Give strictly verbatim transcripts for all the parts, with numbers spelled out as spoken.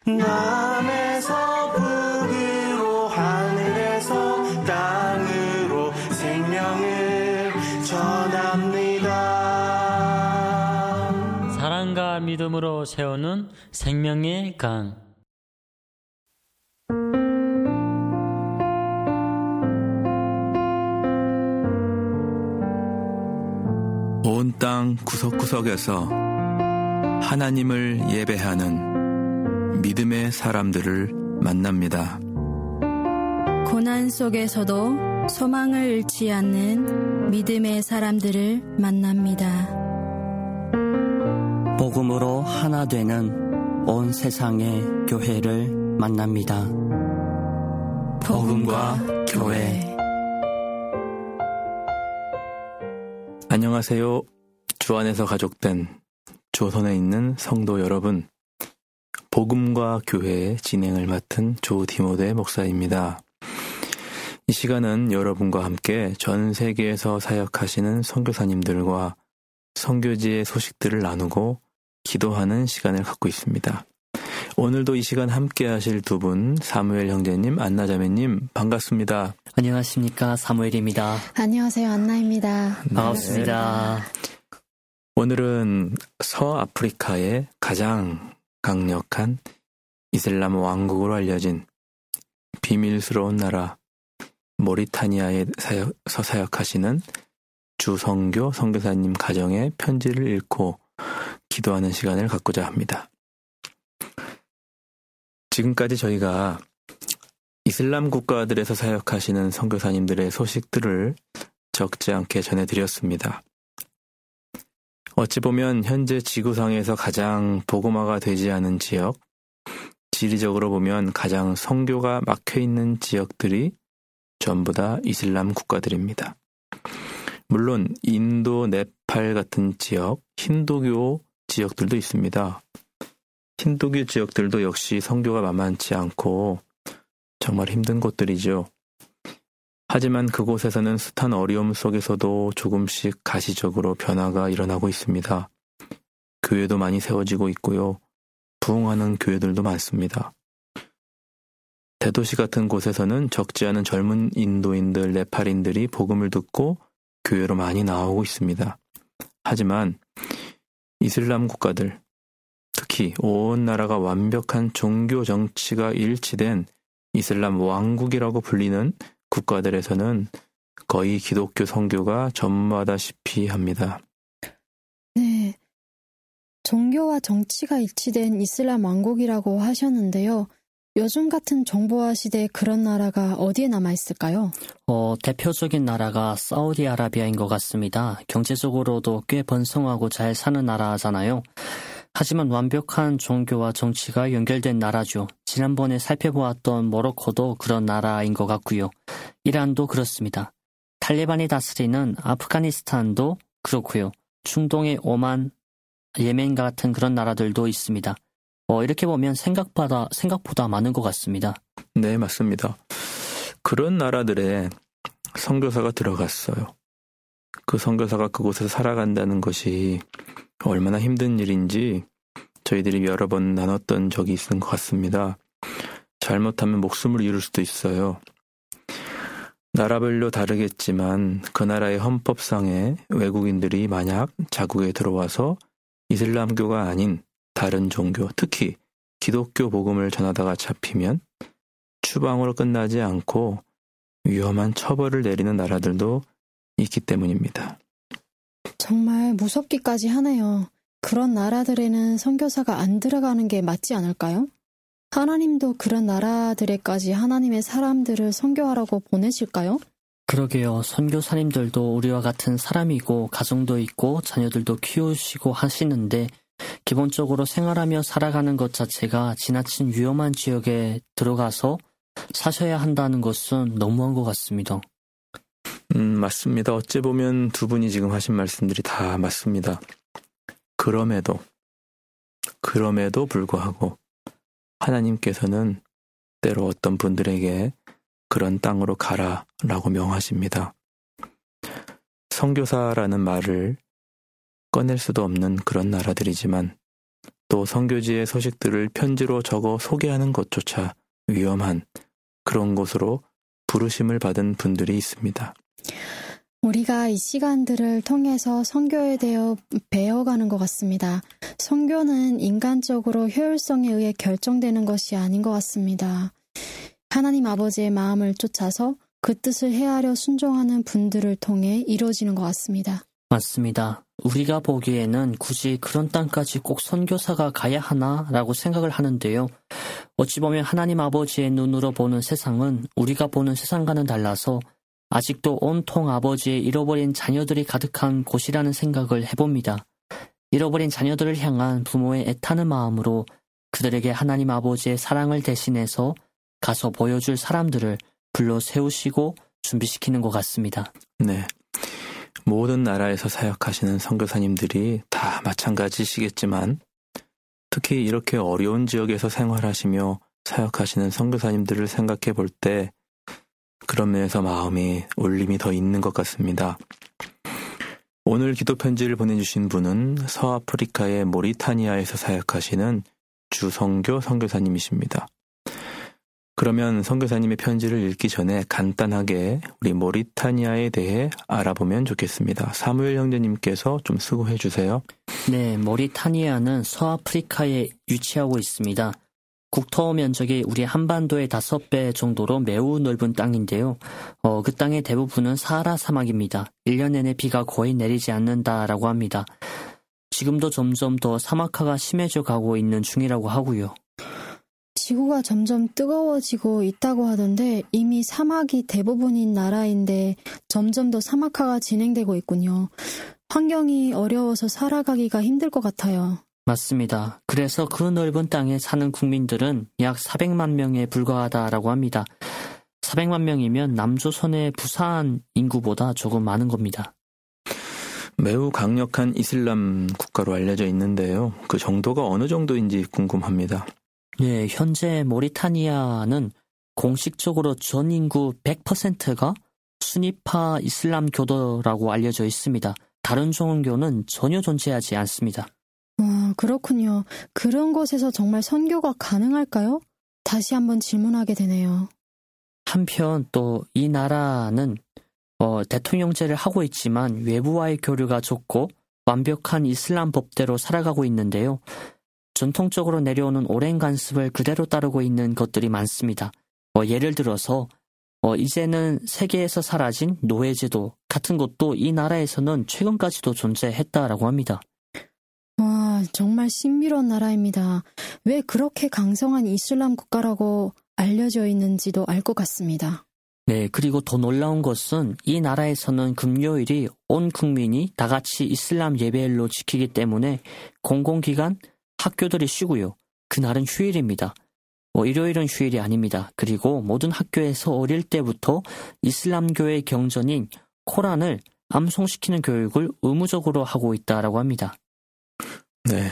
남에서 북으로 하늘에서 땅으로 생명을 전합니다. 사랑과 믿음으로 세우는 생명의 강. 온 땅 구석구석에서 하나님을 예배하는 믿음의 사람들을 만납니다. 고난 속에서도 소망을 잃지 않는 믿음의 사람들을 만납니다. 복음으로 하나 되는 온 세상의 교회를 만납니다. 복음과 교회. 안녕하세요. 주 안에서 가족된 조선에 있는 성도 여러분, 복음과 교회의 진행을 맡은 조 디모데 목사입니다. 이 시간은 여러분과 함께 전 세계에서 사역하시는 선교사님들과 선교지의 소식들을 나누고 기도하는 시간을 갖고 있습니다. 오늘도 이 시간 함께 하실 두 분, 사무엘 형제님, 안나 자매님, 반갑습니다. 안녕하십니까, 사무엘입니다. 안녕하세요, 안나입니다. 네. 반갑습니다. 오늘은 서아프리카의 가장 강력한 이슬람 왕국으로 알려진 비밀스러운 나라 모리타니아에서 사역하시는 주성교 선교사님 가정의 편지를 읽고 기도하는 시간을 갖고자 합니다. 지금까지 저희가 이슬람 국가들에서 사역하시는 선교사님들의 소식들을 적지 않게 전해드렸습니다. 어찌 보면 현재 지구상에서 가장 복음화가 되지 않은 지역, 지리적으로 보면 가장 선교가 막혀있는 지역들이 전부 다 이슬람 국가들입니다. 물론 인도, 네팔 같은 지역, 힌두교 지역들도 있습니다. 힌두교 지역들도 역시 선교가 만만치 않고 정말 힘든 곳들이죠. 하지만 그곳에서는 숱한 어려움 속에서도 조금씩 가시적으로 변화가 일어나고 있습니다. 교회도 많이 세워지고 있고요. 부흥하는 교회들도 많습니다. 대도시 같은 곳에서는 적지 않은 젊은 인도인들, 네팔인들이 복음을 듣고 교회로 많이 나오고 있습니다. 하지만 이슬람 국가들, 특히 온 나라가 완벽한 종교 정치가 일치된 이슬람 왕국이라고 불리는 국가들에서는 거의 기독교 선교가 전무하다시피 합니다. 네, 종교와 정치가 일치된 이슬람 왕국이라고 하셨는데요. 요즘 같은 정보화 시대에 그런 나라가 어디에 남아있을까요? 어, 대표적인 나라가 사우디아라비아인 것 같습니다. 경제적으로도 꽤 번성하고 잘 사는 나라잖아요. 하지만 완벽한 종교와 정치가 연결된 나라죠. 지난번에 살펴보았던 모로코도 그런 나라인 것 같고요. 이란도 그렇습니다. 탈레반이 다스리는 아프가니스탄도 그렇고요. 중동의 오만, 예멘 같은 그런 나라들도 있습니다. 어, 이렇게 보면 생각보다, 생각보다 많은 것 같습니다. 네, 맞습니다. 그런 나라들에 선교사가 들어갔어요. 그 선교사가 그곳에서 살아간다는 것이 얼마나 힘든 일인지 저희들이 여러 번 나눴던 적이 있는 것 같습니다. 잘못하면 목숨을 잃을 수도 있어요. 나라별로 다르겠지만 그 나라의 헌법상에 외국인들이 만약 자국에 들어와서 이슬람교가 아닌 다른 종교, 특히 기독교 복음을 전하다가 잡히면 추방으로 끝나지 않고 위험한 처벌을 내리는 나라들도 있기 때문입니다. 정말 무섭기까지 하네요. 그런 나라들에는 선교사가 안 들어가는 게 맞지 않을까요? 하나님도 그런 나라들에까지 하나님의 사람들을 선교하라고 보내실까요? 그러게요. 선교사님들도 우리와 같은 사람이고 가정도 있고 자녀들도 키우시고 하시는데 기본적으로 생활하며 살아가는 것 자체가 지나친 위험한 지역에 들어가서 사셔야 한다는 것은 너무한 것 같습니다. 음, 맞습니다. 어찌 보면 두 분이 지금 하신 말씀들이 다 맞습니다. 그럼에도, 그럼에도 불구하고 하나님께서는 때로 어떤 분들에게 그런 땅으로 가라라고 명하십니다. 선교사라는 말을 꺼낼 수도 없는 그런 나라들이지만 또 선교지의 소식들을 편지로 적어 소개하는 것조차 위험한 그런 곳으로 부르심을 받은 분들이 있습니다. 우리가 이 시간들을 통해서 선교에 대해 배워가는 것 같습니다. 선교는 인간적으로 효율성에 의해 결정되는 것이 아닌 것 같습니다. 하나님 아버지의 마음을 쫓아서 그 뜻을 헤아려 순종하는 분들을 통해 이루어지는 것 같습니다. 맞습니다. 우리가 보기에는 굳이 그런 땅까지 꼭 선교사가 가야 하나라고 생각을 하는데요. 어찌 보면 하나님 아버지의 눈으로 보는 세상은 우리가 보는 세상과는 달라서 아직도 온통 아버지의 잃어버린 자녀들이 가득한 곳이라는 생각을 해봅니다. 잃어버린 자녀들을 향한 부모의 애타는 마음으로 그들에게 하나님 아버지의 사랑을 대신해서 가서 보여줄 사람들을 불러 세우시고 준비시키는 것 같습니다. 네. 모든 나라에서 사역하시는 선교사님들이 다 마찬가지시겠지만 특히 이렇게 어려운 지역에서 생활하시며 사역하시는 선교사님들을 생각해 볼 때 그런 면에서 마음이 울림이 더 있는 것 같습니다. 오늘 기도 편지를 보내주신 분은 서아프리카의 모리타니아에서 사역하시는 주성교 선교사님이십니다. 그러면 선교사님의 편지를 읽기 전에 간단하게 우리 모리타니아에 대해 알아보면 좋겠습니다. 사무엘 형제님께서 좀 수고해 주세요. 네, 모리타니아는 서아프리카에 위치하고 있습니다. 국토 면적이 우리 한반도의 다섯 배 정도로 매우 넓은 땅인데요. 어, 그 땅의 대부분은 사하라 사막입니다. 일 년 내내 비가 거의 내리지 않는다라고 합니다. 지금도 점점 더 사막화가 심해져 가고 있는 중이라고 하고요. 지구가 점점 뜨거워지고 있다고 하던데 이미 사막이 대부분인 나라인데 점점 더 사막화가 진행되고 있군요. 환경이 어려워서 살아가기가 힘들 것 같아요. 맞습니다. 그래서 그 넓은 땅에 사는 국민들은 약 사백만 명에 불과하다라고 합니다. 사백만 명이면 남조선의 부산 인구보다 조금 많은 겁니다. 매우 강력한 이슬람 국가로 알려져 있는데요. 그 정도가 어느 정도인지 궁금합니다. 네, 현재 모리타니아는 공식적으로 전 인구 백 퍼센트가 수니파 이슬람 교도라고 알려져 있습니다. 다른 종교는 전혀 존재하지 않습니다. 와, 그렇군요. 그런 곳에서 정말 선교가 가능할까요? 다시 한번 질문하게 되네요. 한편 또 이 나라는 어, 대통령제를 하고 있지만 외부와의 교류가 좁고 완벽한 이슬람 법대로 살아가고 있는데요. 전통적으로 내려오는 오랜 관습을 그대로 따르고 있는 것들이 많습니다. 어, 예를 들어서 어, 이제는 세계에서 사라진 노예제도 같은 것도 이 나라에서는 최근까지도 존재했다라고 합니다. 와, 정말 신비로운 나라입니다. 왜 그렇게 강성한 이슬람 국가라고 알려져 있는지도 알 것 같습니다. 네, 그리고 더 놀라운 것은 이 나라에서는 금요일이 온 국민이 다 같이 이슬람 예배일로 지키기 때문에 공공기관, 학교들이 쉬고요. 그날은 휴일입니다. 뭐 일요일은 휴일이 아닙니다. 그리고 모든 학교에서 어릴 때부터 이슬람교의 경전인 코란을 암송시키는 교육을 의무적으로 하고 있다라고 합니다. 네.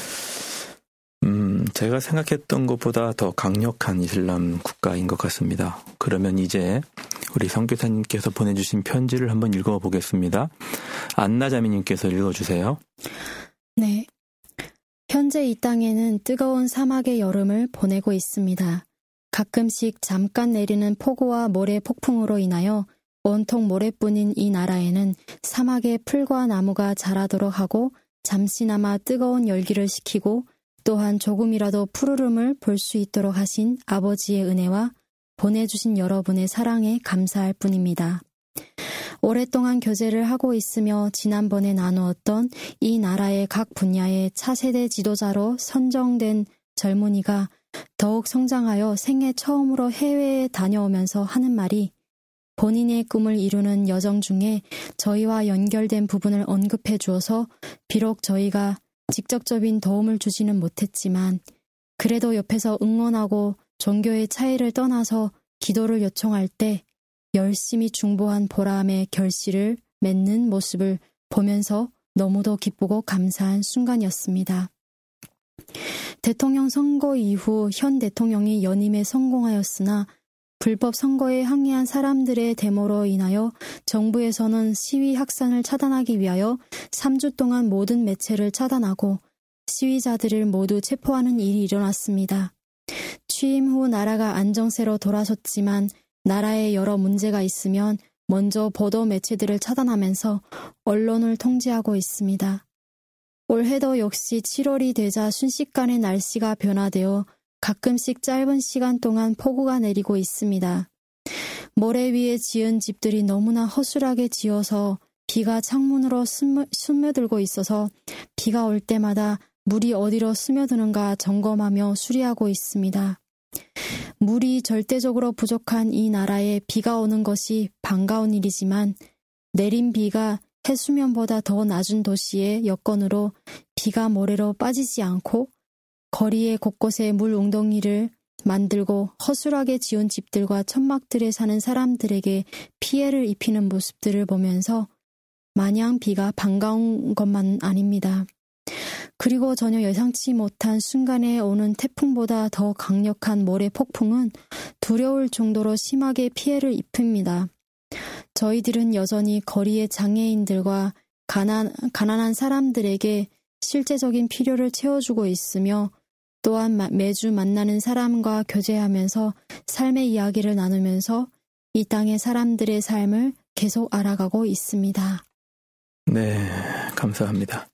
음, 제가 생각했던 것보다 더 강력한 이슬람 국가인 것 같습니다. 그러면 이제 우리 선교사님께서 보내주신 편지를 한번 읽어보겠습니다. 안나자매님께서 읽어주세요. 네. 현재 이 땅에는 뜨거운 사막의 여름을 보내고 있습니다. 가끔씩 잠깐 내리는 폭우와 모래 폭풍으로 인하여 온통 모래뿐인 이 나라에는 사막에 풀과 나무가 자라도록 하고 잠시나마 뜨거운 열기를 식히고 또한 조금이라도 푸르름을 볼 수 있도록 하신 아버지의 은혜와 보내주신 여러분의 사랑에 감사할 뿐입니다. 오랫동안 교제를 하고 있으며 지난번에 나누었던 이 나라의 각 분야의 차세대 지도자로 선정된 젊은이가 더욱 성장하여 생애 처음으로 해외에 다녀오면서 하는 말이 본인의 꿈을 이루는 여정 중에 저희와 연결된 부분을 언급해 주어서 비록 저희가 직접적인 도움을 주지는 못했지만 그래도 옆에서 응원하고 종교의 차이를 떠나서 기도를 요청할 때 열심히 중보한 보람의 결실을 맺는 모습을 보면서 너무도 기쁘고 감사한 순간이었습니다. 대통령 선거 이후 현 대통령이 연임에 성공하였으나 불법 선거에 항의한 사람들의 데모로 인하여 정부에서는 시위 확산을 차단하기 위하여 삼 주 동안 모든 매체를 차단하고 시위자들을 모두 체포하는 일이 일어났습니다. 취임 후 나라가 안정세로 돌아섰지만 나라에 여러 문제가 있으면 먼저 보도 매체들을 차단하면서 언론을 통제하고 있습니다. 올해도 역시 칠월이 되자 순식간에 날씨가 변화되어 가끔씩 짧은 시간 동안 폭우가 내리고 있습니다. 모래 위에 지은 집들이 너무나 허술하게 지어서 비가 창문으로 스며, 스며들고 있어서 비가 올 때마다 물이 어디로 스며드는가 점검하며 수리하고 있습니다. 물이 절대적으로 부족한 이 나라에 비가 오는 것이 반가운 일이지만 내린 비가 해수면보다 더 낮은 도시의 여건으로 비가 모래로 빠지지 않고 거리의 곳곳에 물 웅덩이를 만들고 허술하게 지은 집들과 천막들에 사는 사람들에게 피해를 입히는 모습들을 보면서 마냥 비가 반가운 것만 아닙니다. 그리고 전혀 예상치 못한 순간에 오는 태풍보다 더 강력한 모래 폭풍은 두려울 정도로 심하게 피해를 입힙니다. 저희들은 여전히 거리의 장애인들과 가난, 가난한 사람들에게 실제적인 필요를 채워주고 있으며 또한 매주 만나는 사람과 교제하면서 삶의 이야기를 나누면서 이 땅의 사람들의 삶을 계속 알아가고 있습니다. 네, 감사합니다.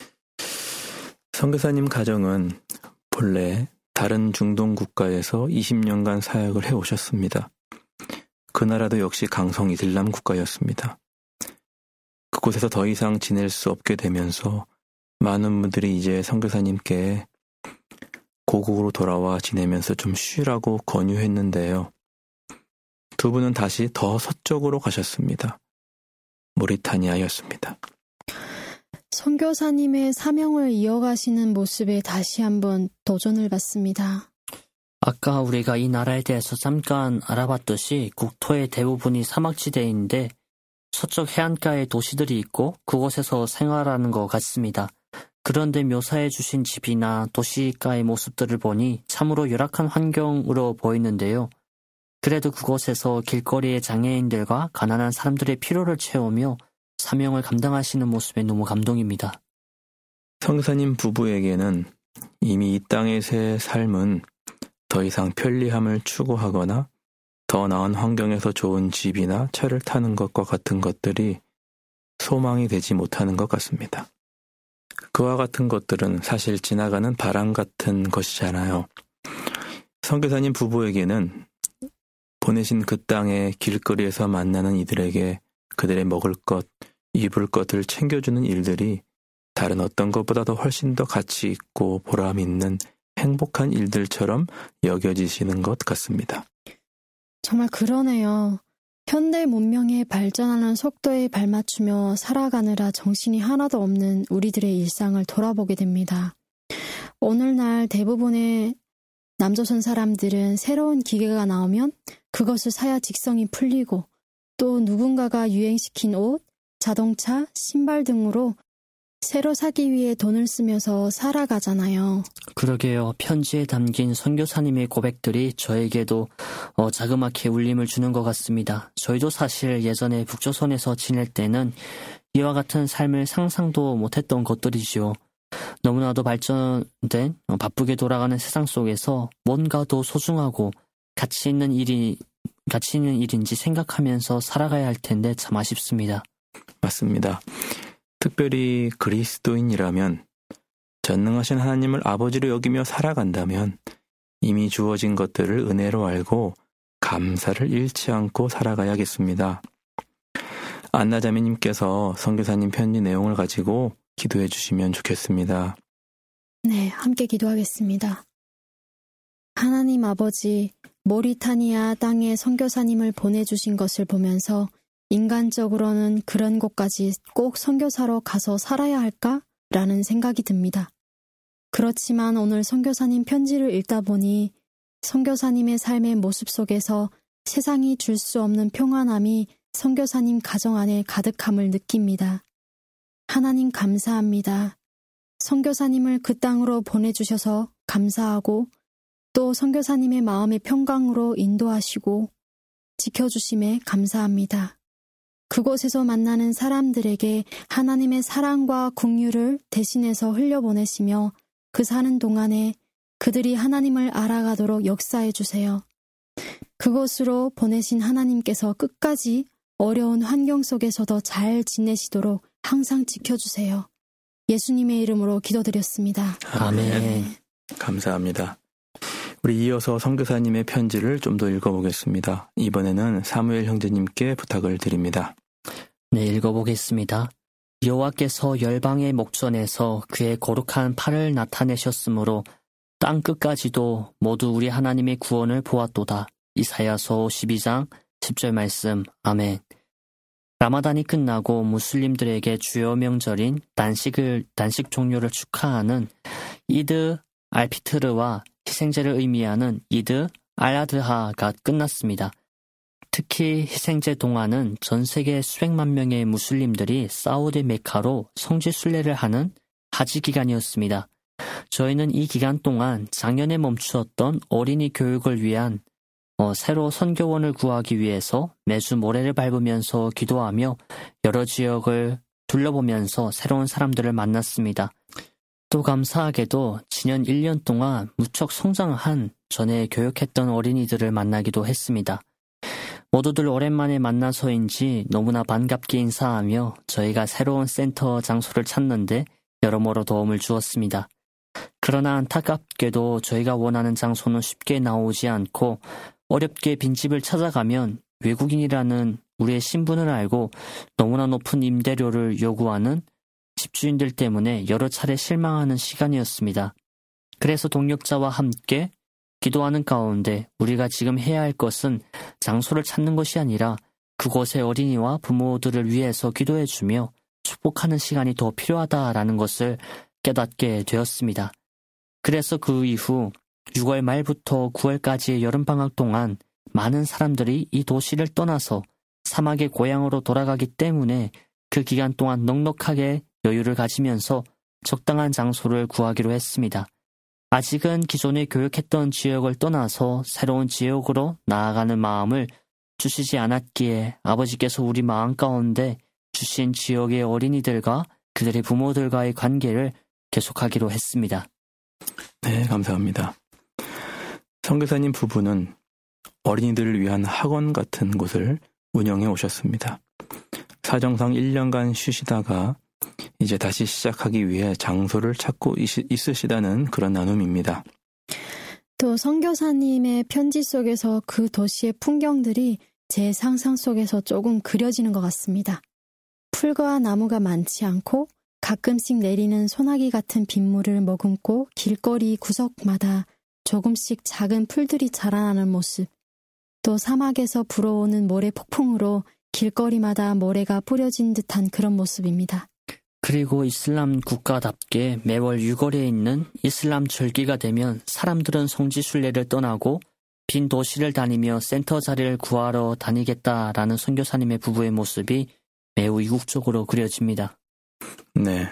선교사님 가정은 본래 다른 중동 국가에서 이십 년간 사역을 해오셨습니다. 그 나라도 역시 강성 이슬람 국가였습니다. 그곳에서 더 이상 지낼 수 없게 되면서 많은 분들이 이제 선교사님께 고국으로 돌아와 지내면서 좀 쉬라고 권유했는데요. 두 분은 다시 더 서쪽으로 가셨습니다. 모리타니아였습니다. 선교사님의 사명을 이어가시는 모습에 다시 한번 도전을 받습니다. 아까 우리가 이 나라에 대해서 잠깐 알아봤듯이 국토의 대부분이 사막지대인데 서쪽 해안가에 도시들이 있고 그곳에서 생활하는 것 같습니다. 그런데 묘사해 주신 집이나 도시가의 모습들을 보니 참으로 열악한 환경으로 보이는데요. 그래도 그곳에서 길거리의 장애인들과 가난한 사람들의 필요를 채우며 사명을 감당하시는 모습에 너무 감동입니다. 선교사님 부부에게는 이미 이 땅에서의 삶은 더 이상 편리함을 추구하거나 더 나은 환경에서 좋은 집이나 차를 타는 것과 같은 것들이 소망이 되지 못하는 것 같습니다. 그와 같은 것들은 사실 지나가는 바람 같은 것이잖아요. 선교사님 부부에게는 보내신 그 땅의 길거리에서 만나는 이들에게 그들의 먹을 것, 입을 것을 챙겨주는 일들이 다른 어떤 것보다도 훨씬 더 가치 있고 보람 있는 행복한 일들처럼 여겨지시는 것 같습니다. 정말 그러네요. 현대 문명의 발전하는 속도에 발맞추며 살아가느라 정신이 하나도 없는 우리들의 일상을 돌아보게 됩니다. 오늘날 대부분의 남조선 사람들은 새로운 기계가 나오면 그것을 사야 직성이 풀리고 또 누군가가 유행시킨 옷, 자동차, 신발 등으로 새로 사기 위해 돈을 쓰면서 살아가잖아요. 그러게요. 편지에 담긴 선교사님의 고백들이 저에게도 어, 자그맣게 울림을 주는 것 같습니다. 저희도 사실 예전에 북조선에서 지낼 때는 이와 같은 삶을 상상도 못했던 것들이지요. 너무나도 발전된 어, 바쁘게 돌아가는 세상 속에서 뭔가 더 소중하고 가치 있는 일이 가치 있는 일인지 생각하면서 살아가야 할 텐데 참 아쉽습니다. 맞습니다. 특별히 그리스도인이라면 전능하신 하나님을 아버지로 여기며 살아간다면 이미 주어진 것들을 은혜로 알고 감사를 잃지 않고 살아가야겠습니다. 안나자매님께서 선교사님 편지 내용을 가지고 기도해 주시면 좋겠습니다. 네, 함께 기도하겠습니다. 하나님 아버지, 모리타니아 땅에 선교사님을 보내주신 것을 보면서 인간적으로는 그런 곳까지 꼭 선교사로 가서 살아야 할까? 라는 생각이 듭니다. 그렇지만 오늘 선교사님 편지를 읽다 보니 선교사님의 삶의 모습 속에서 세상이 줄 수 없는 평안함이 선교사님 가정 안에 가득함을 느낍니다. 하나님 감사합니다. 선교사님을 그 땅으로 보내주셔서 감사하고 또 선교사님의 마음의 평강으로 인도하시고 지켜주심에 감사합니다. 그곳에서 만나는 사람들에게 하나님의 사랑과 긍휼을 대신해서 흘려보내시며 그 사는 동안에 그들이 하나님을 알아가도록 역사해 주세요. 그곳으로 보내신 하나님께서 끝까지 어려운 환경 속에서도 잘 지내시도록 항상 지켜주세요. 예수님의 이름으로 기도드렸습니다. 아멘. 감사합니다. 우리 이어서 선교사님의 편지를 좀 더 읽어보겠습니다. 이번에는 사무엘 형제님께 부탁을 드립니다. 네, 읽어보겠습니다. 여호와께서 열방의 목전에서 그의 거룩한 팔을 나타내셨으므로 땅 끝까지도 모두 우리 하나님의 구원을 보았도다. 이사야서 십이 장 십 절 말씀. 아멘. 라마단이 끝나고 무슬림들에게 주요 명절인 단식을, 단식 종료를 축하하는 이드 알피트르와 희생제를 의미하는 이드 알아드하가 끝났습니다. 특히 희생제 동안은 전 세계 수백만 명의 무슬림들이 사우디 메카로 성지 순례를 하는 하지 기간이었습니다. 저희는 이 기간 동안 작년에 멈추었던 어린이 교육을 위한 어, 새로 선교원을 구하기 위해서 매주 모래를 밟으면서 기도하며 여러 지역을 둘러보면서 새로운 사람들을 만났습니다. 또 감사하게도 지난 일 년 동안 무척 성장한 전에 교육했던 어린이들을 만나기도 했습니다. 모두들 오랜만에 만나서인지 너무나 반갑게 인사하며 저희가 새로운 센터 장소를 찾는데 여러모로 도움을 주었습니다. 그러나 안타깝게도 저희가 원하는 장소는 쉽게 나오지 않고 어렵게 빈집을 찾아가면 외국인이라는 우리의 신분을 알고 너무나 높은 임대료를 요구하는 집주인들 때문에 여러 차례 실망하는 시간이었습니다. 그래서 동역자와 함께 기도하는 가운데 우리가 지금 해야 할 것은 장소를 찾는 것이 아니라 그곳의 어린이와 부모들을 위해서 기도해주며 축복하는 시간이 더 필요하다라는 것을 깨닫게 되었습니다. 그래서 그 이후 유월 말부터 구월까지의 여름방학 동안 많은 사람들이 이 도시를 떠나서 사막의 고향으로 돌아가기 때문에 그 기간 동안 넉넉하게 여유를 가지면서 적당한 장소를 구하기로 했습니다. 아직은 기존에 교육했던 지역을 떠나서 새로운 지역으로 나아가는 마음을 주시지 않았기에 아버지께서 우리 마음 가운데 주신 지역의 어린이들과 그들의 부모들과의 관계를 계속하기로 했습니다. 네, 감사합니다. 선교사님 부부는 어린이들을 위한 학원 같은 곳을 운영해 오셨습니다. 사정상 일 년간 쉬시다가 이제 다시 시작하기 위해 장소를 찾고 있으시다는 그런 나눔입니다. 또 선교사님의 편지 속에서 그 도시의 풍경들이 제 상상 속에서 조금 그려지는 것 같습니다. 풀과 나무가 많지 않고 가끔씩 내리는 소나기 같은 빗물을 머금고 길거리 구석마다 조금씩 작은 풀들이 자라나는 모습, 또 사막에서 불어오는 모래 폭풍으로 길거리마다 모래가 뿌려진 듯한 그런 모습입니다. 그리고 이슬람 국가답게 매월 유월에 있는 이슬람 절기가 되면 사람들은 성지순례를 떠나고 빈 도시를 다니며 센터 자리를 구하러 다니겠다라는 선교사님의 부부의 모습이 매우 이국적으로 그려집니다. 네.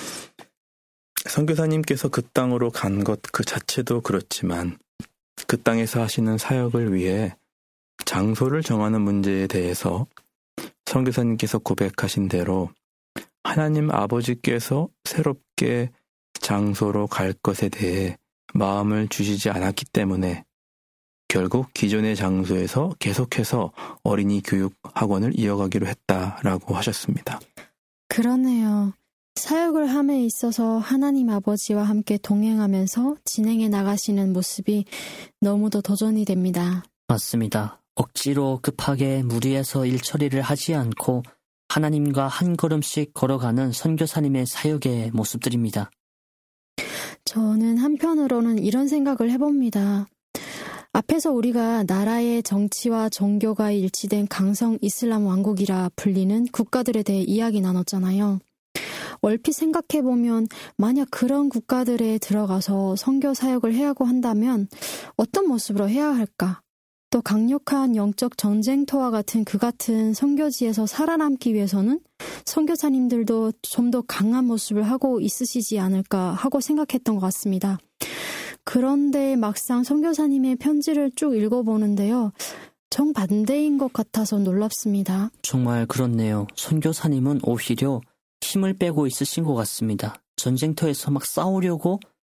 선교사님께서 그 땅으로 간 것 그 자체도 그렇지만 그 땅에서 하시는 사역을 위해 장소를 정하는 문제에 대해서 선교사님께서 고백하신 대로 하나님 아버지께서 새롭게 장소로 갈 것에 대해 마음을 주시지 않았기 때문에 결국 기존의 장소에서 계속해서 어린이 교육 학원을 이어가기로 했다라고 하셨습니다. 그러네요. 사역을 함에 있어서 하나님 아버지와 함께 동행하면서 진행해 나가시는 모습이 너무도 도전이 됩니다. 맞습니다. 억지로 급하게 무리해서 일 처리를 하지 않고 하나님과 한 걸음씩 걸어가는 선교사님의 사역의 모습들입니다. 저는 한편으로는 이런 생각을 해봅니다. 앞에서 우리가 나라의 정치와 종교가 일치된 강성 이슬람 왕국이라 불리는 국가들에 대해 이야기 나눴잖아요. 얼핏 생각해보면 만약 그런 국가들에 들어가서 선교 사역을 해야고 한다면 어떤 모습으로 해야 할까? 또 강력한 영적 전쟁터와 같은 그 같은 선교지에서 살아남기 위해서는 선교사님들도 좀 더 강한 모습을 하고 있으시지 않을까 하고 생각했던 것 같습니다. 그런데 막상 선교사님의 편지를 쭉 읽어보는데요. 정반대인 것 같아서 놀랍습니다. 정말 그렇네요. 선교사님은 오히려 힘을 빼고 있으신 것 같습니다. 전쟁터에서 막 싸우려고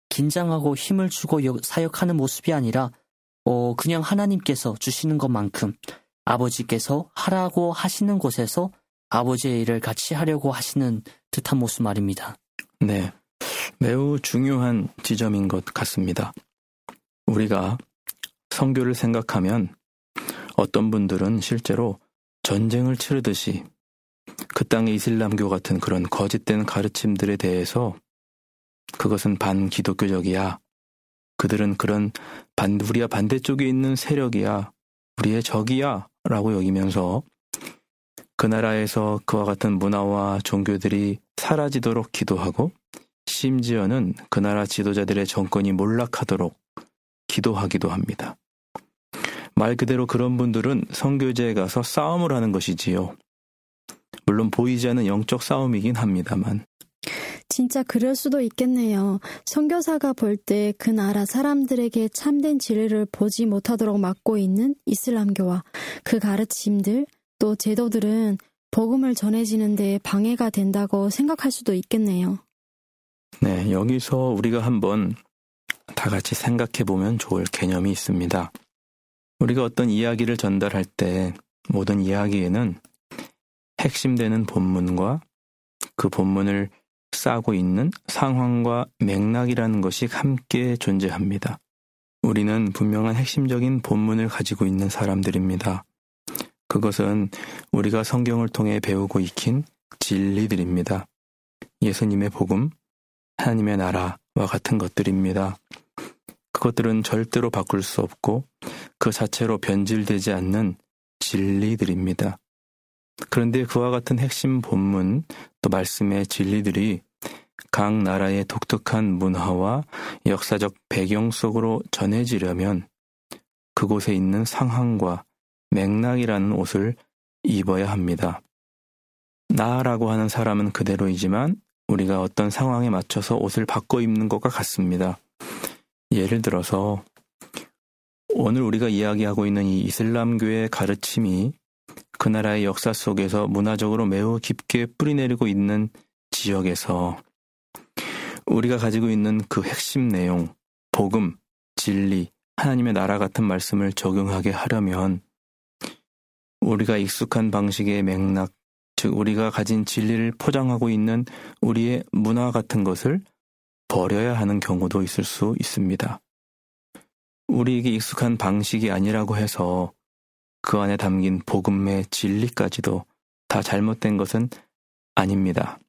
긴장하고 힘을 주고 사역하는 모습이 아니라 어, 그냥 하나님께서 주시는 것만큼 아버지께서 하라고 하시는 곳에서 아버지의 일을 같이 하려고 하시는 듯한 모습 말입니다. 네, 매우 중요한 지점인 것 같습니다. 우리가 선교를 생각하면 어떤 분들은 실제로 전쟁을 치르듯이 그 땅의 이슬람교 같은 그런 거짓된 가르침들에 대해서 그것은 반기독교적이야. 그들은 그런 반, 우리와 반대쪽에 있는 세력이야. 우리의 적이야. 라고 여기면서 그 나라에서 그와 같은 문화와 종교들이 사라지도록 기도하고 심지어는 그 나라 지도자들의 정권이 몰락하도록 기도하기도 합니다. 말 그대로 그런 분들은 선교지에 가서 싸움을 하는 것이지요. 물론 보이지 않는 영적 싸움이긴 합니다만. 진짜 그럴 수도 있겠네요. 선교사가 볼 때 그 나라 사람들에게 참된 진리를 보지 못하도록 막고 있는 이슬람교와 그 가르침들, 또 제도들은 복음을 전해지는 데 방해가 된다고 생각할 수도 있겠네요. 네, 여기서 우리가 한번 다 같이 생각해 보면 좋을 개념이 있습니다. 우리가 어떤 이야기를 전달할 때 모든 이야기에는 핵심되는 본문과 그 본문을 싸고 있는 상황과 맥락이라는 것이 함께 존재합니다. 우리는 분명한 핵심적인 본문을 가지고 있는 사람들입니다. 그것은 우리가 성경을 통해 배우고 익힌 진리들입니다. 예수님의 복음, 하나님의 나라와 같은 것들입니다. 그것들은 절대로 바꿀 수 없고 그 자체로 변질되지 않는 진리들입니다. 그런데 그와 같은 핵심 본문, 또 말씀의 진리들이 각 나라의 독특한 문화와 역사적 배경 속으로 전해지려면 그곳에 있는 상황과 맥락이라는 옷을 입어야 합니다. 나라고 하는 사람은 그대로이지만 우리가 어떤 상황에 맞춰서 옷을 바꿔 입는 것과 같습니다. 예를 들어서 오늘 우리가 이야기하고 있는 이 이슬람교의 가르침이 그 나라의 역사 속에서 문화적으로 매우 깊게 뿌리내리고 있는 지역에서 우리가 가지고 있는 그 핵심 내용, 복음, 진리, 하나님의 나라 같은 말씀을 적용하게 하려면 우리가 익숙한 방식의 맥락, 즉 우리가 가진 진리를 포장하고 있는 우리의 문화 같은 것을 버려야 하는 경우도 있을 수 있습니다. 우리에게 익숙한 방식이 아니라고 해서 그 안에 담긴 복음의 진리까지도 다 잘못된 것은 아닙니다.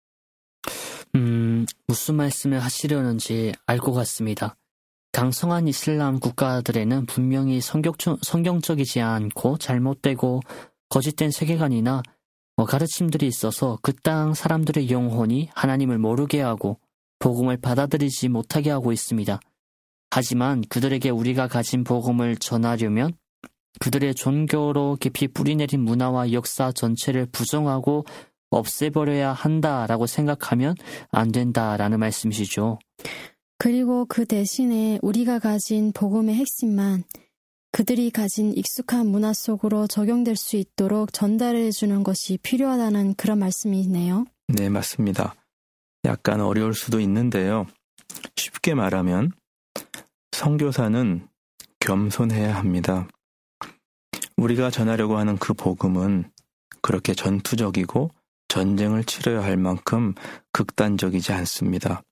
음, 무슨 말씀을 하시려는지 알 것 같습니다. 강성한 이슬람 국가들에는 분명히 성경, 성경적이지 않고 잘못되고 거짓된 세계관이나 가르침들이 있어서 그 땅 사람들의 영혼이 하나님을 모르게 하고 복음을 받아들이지 못하게 하고 있습니다. 하지만 그들에게 우리가 가진 복음을 전하려면 그들의 종교로 깊이 뿌리내린 문화와 역사 전체를 부정하고 없애버려야 한다라고 생각하면 안 된다라는 말씀이시죠. 그리고 그 대신에 우리가 가진 복음의 핵심만 그들이 가진 익숙한 문화 속으로 적용될 수 있도록 전달해 주는 것이 필요하다는 그런 말씀이네요. 네, 맞습니다. 약간 어려울 수도 있는데요. 쉽게 말하면 선교사는 겸손해야 합니다. 우리가 전하려고 하는 그 복음은 그렇게 전투적이고 전쟁을 치러야 할 만큼 극단적이지 않습니다.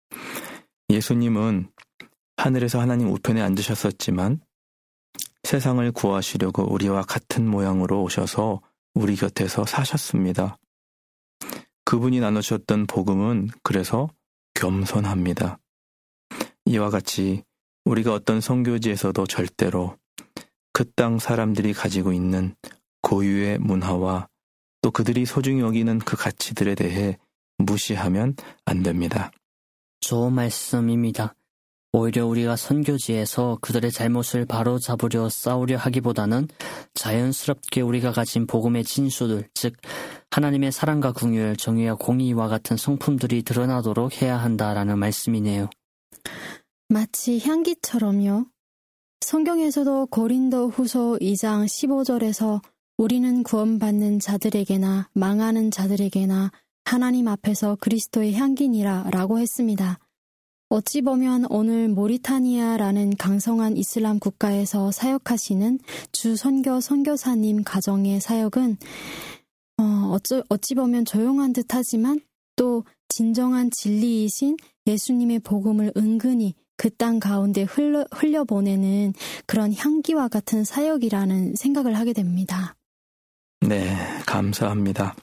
예수님은 하늘에서 하나님 우편에 앉으셨었지만 세상을 구하시려고 우리와 같은 모양으로 오셔서 우리 곁에서 사셨습니다. 그분이 나누셨던 복음은 그래서 겸손합니다. 이와 같이 우리가 어떤 선교지에서도 절대로 그 땅 사람들이 가지고 있는 고유의 문화와 또 그들이 소중히 여기는 그 가치들에 대해 무시하면 안 됩니다. 좋은 말씀입니다. 오히려 우리가 선교지에서 그들의 잘못을 바로잡으려 싸우려 하기보다는 자연스럽게 우리가 가진 복음의 진수들, 즉 하나님의 사랑과 긍휼, 정의와 공의와 같은 성품들이 드러나도록 해야 한다라는 말씀이네요. 마치 향기처럼요. 성경에서도 고린도 후서 이 장 십오 절에서 우리는 구원받는 자들에게나 망하는 자들에게나 하나님 앞에서 그리스도의 향기니라 라고 했습니다. 어찌 보면 오늘 모리타니아라는 강성한 이슬람 국가에서 사역하시는 주 선교 선교사님 가정의 사역은 어, 어찌, 어찌 보면 조용한 듯 하지만 또 진정한 진리이신 예수님의 복음을 은근히 그 땅 가운데 흘러, 흘려보내는 그런 향기와 같은 사역이라는 생각을 하게 됩니다. 네, 감사합니다.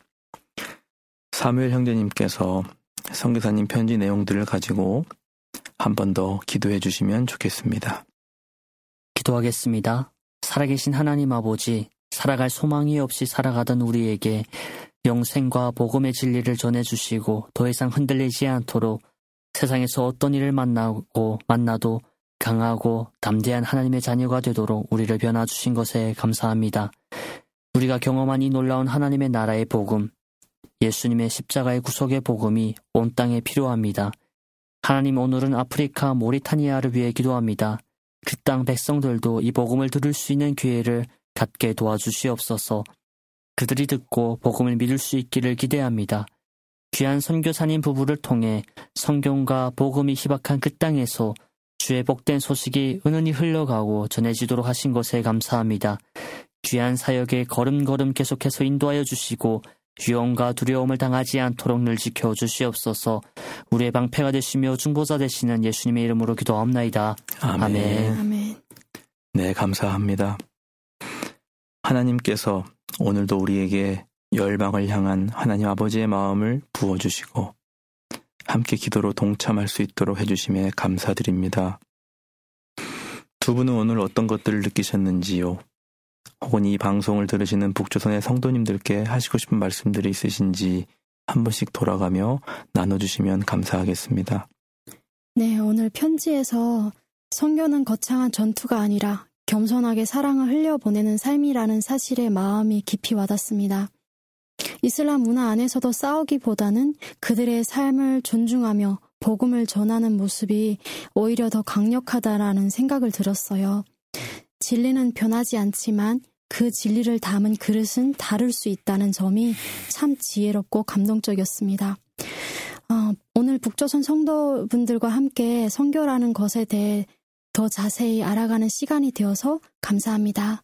사무엘 형제님께서 선교사님 편지 내용들을 가지고 한 번 더 기도해 주시면 좋겠습니다. 기도하겠습니다. 살아계신 하나님 아버지, 살아갈 소망이 없이 살아가던 우리에게 영생과 복음의 진리를 전해주시고 더 이상 흔들리지 않도록 세상에서 어떤 일을 만나고 만나도 강하고 담대한 하나님의 자녀가 되도록 우리를 변화주신 것에 감사합니다. 우리가 경험한 이 놀라운 하나님의 나라의 복음, 예수님의 십자가의 구속의 복음이 온 땅에 필요합니다. 하나님, 오늘은 아프리카 모리타니아를 위해 기도합니다. 그 땅 백성들도 이 복음을 들을 수 있는 기회를 갖게 도와주시옵소서. 그들이 듣고 복음을 믿을 수 있기를 기대합니다. 귀한 선교사님 부부를 통해 성경과 복음이 희박한 그 땅에서 주의 복된 소식이 은은히 흘러가고 전해지도록 하신 것에 감사합니다. 귀한 사역에 걸음걸음 계속해서 인도하여 주시고 위험과 두려움을 당하지 않도록 늘 지켜주시옵소서. 우리의 방패가 되시며 중보자 되시는 예수님의 이름으로 기도하옵나이다. 아멘. 아멘. 아멘. 네, 감사합니다. 하나님께서 오늘도 우리에게 열방을 향한 하나님 아버지의 마음을 부어주시고 함께 기도로 동참할 수 있도록 해주심에 감사드립니다. 두 분은 오늘 어떤 것들을 느끼셨는지요? 혹은 이 방송을 들으시는 북조선의 성도님들께 하시고 싶은 말씀들이 있으신지 한 번씩 돌아가며 나눠주시면 감사하겠습니다. 네, 오늘 편지에서 선교는 거창한 전투가 아니라 겸손하게 사랑을 흘려보내는 삶이라는 사실에 마음이 깊이 와닿습니다. 이슬람 문화 안에서도 싸우기보다는 그들의 삶을 존중하며 복음을 전하는 모습이 오히려 더 강력하다라는 생각을 들었어요. 진리는 변하지 않지만 그 진리를 담은 그릇은 다를 수 있다는 점이 참 지혜롭고 감동적이었습니다. 어, 오늘 북조선 성도분들과 함께 선교라는 것에 대해 더 자세히 알아가는 시간이 되어서 감사합니다.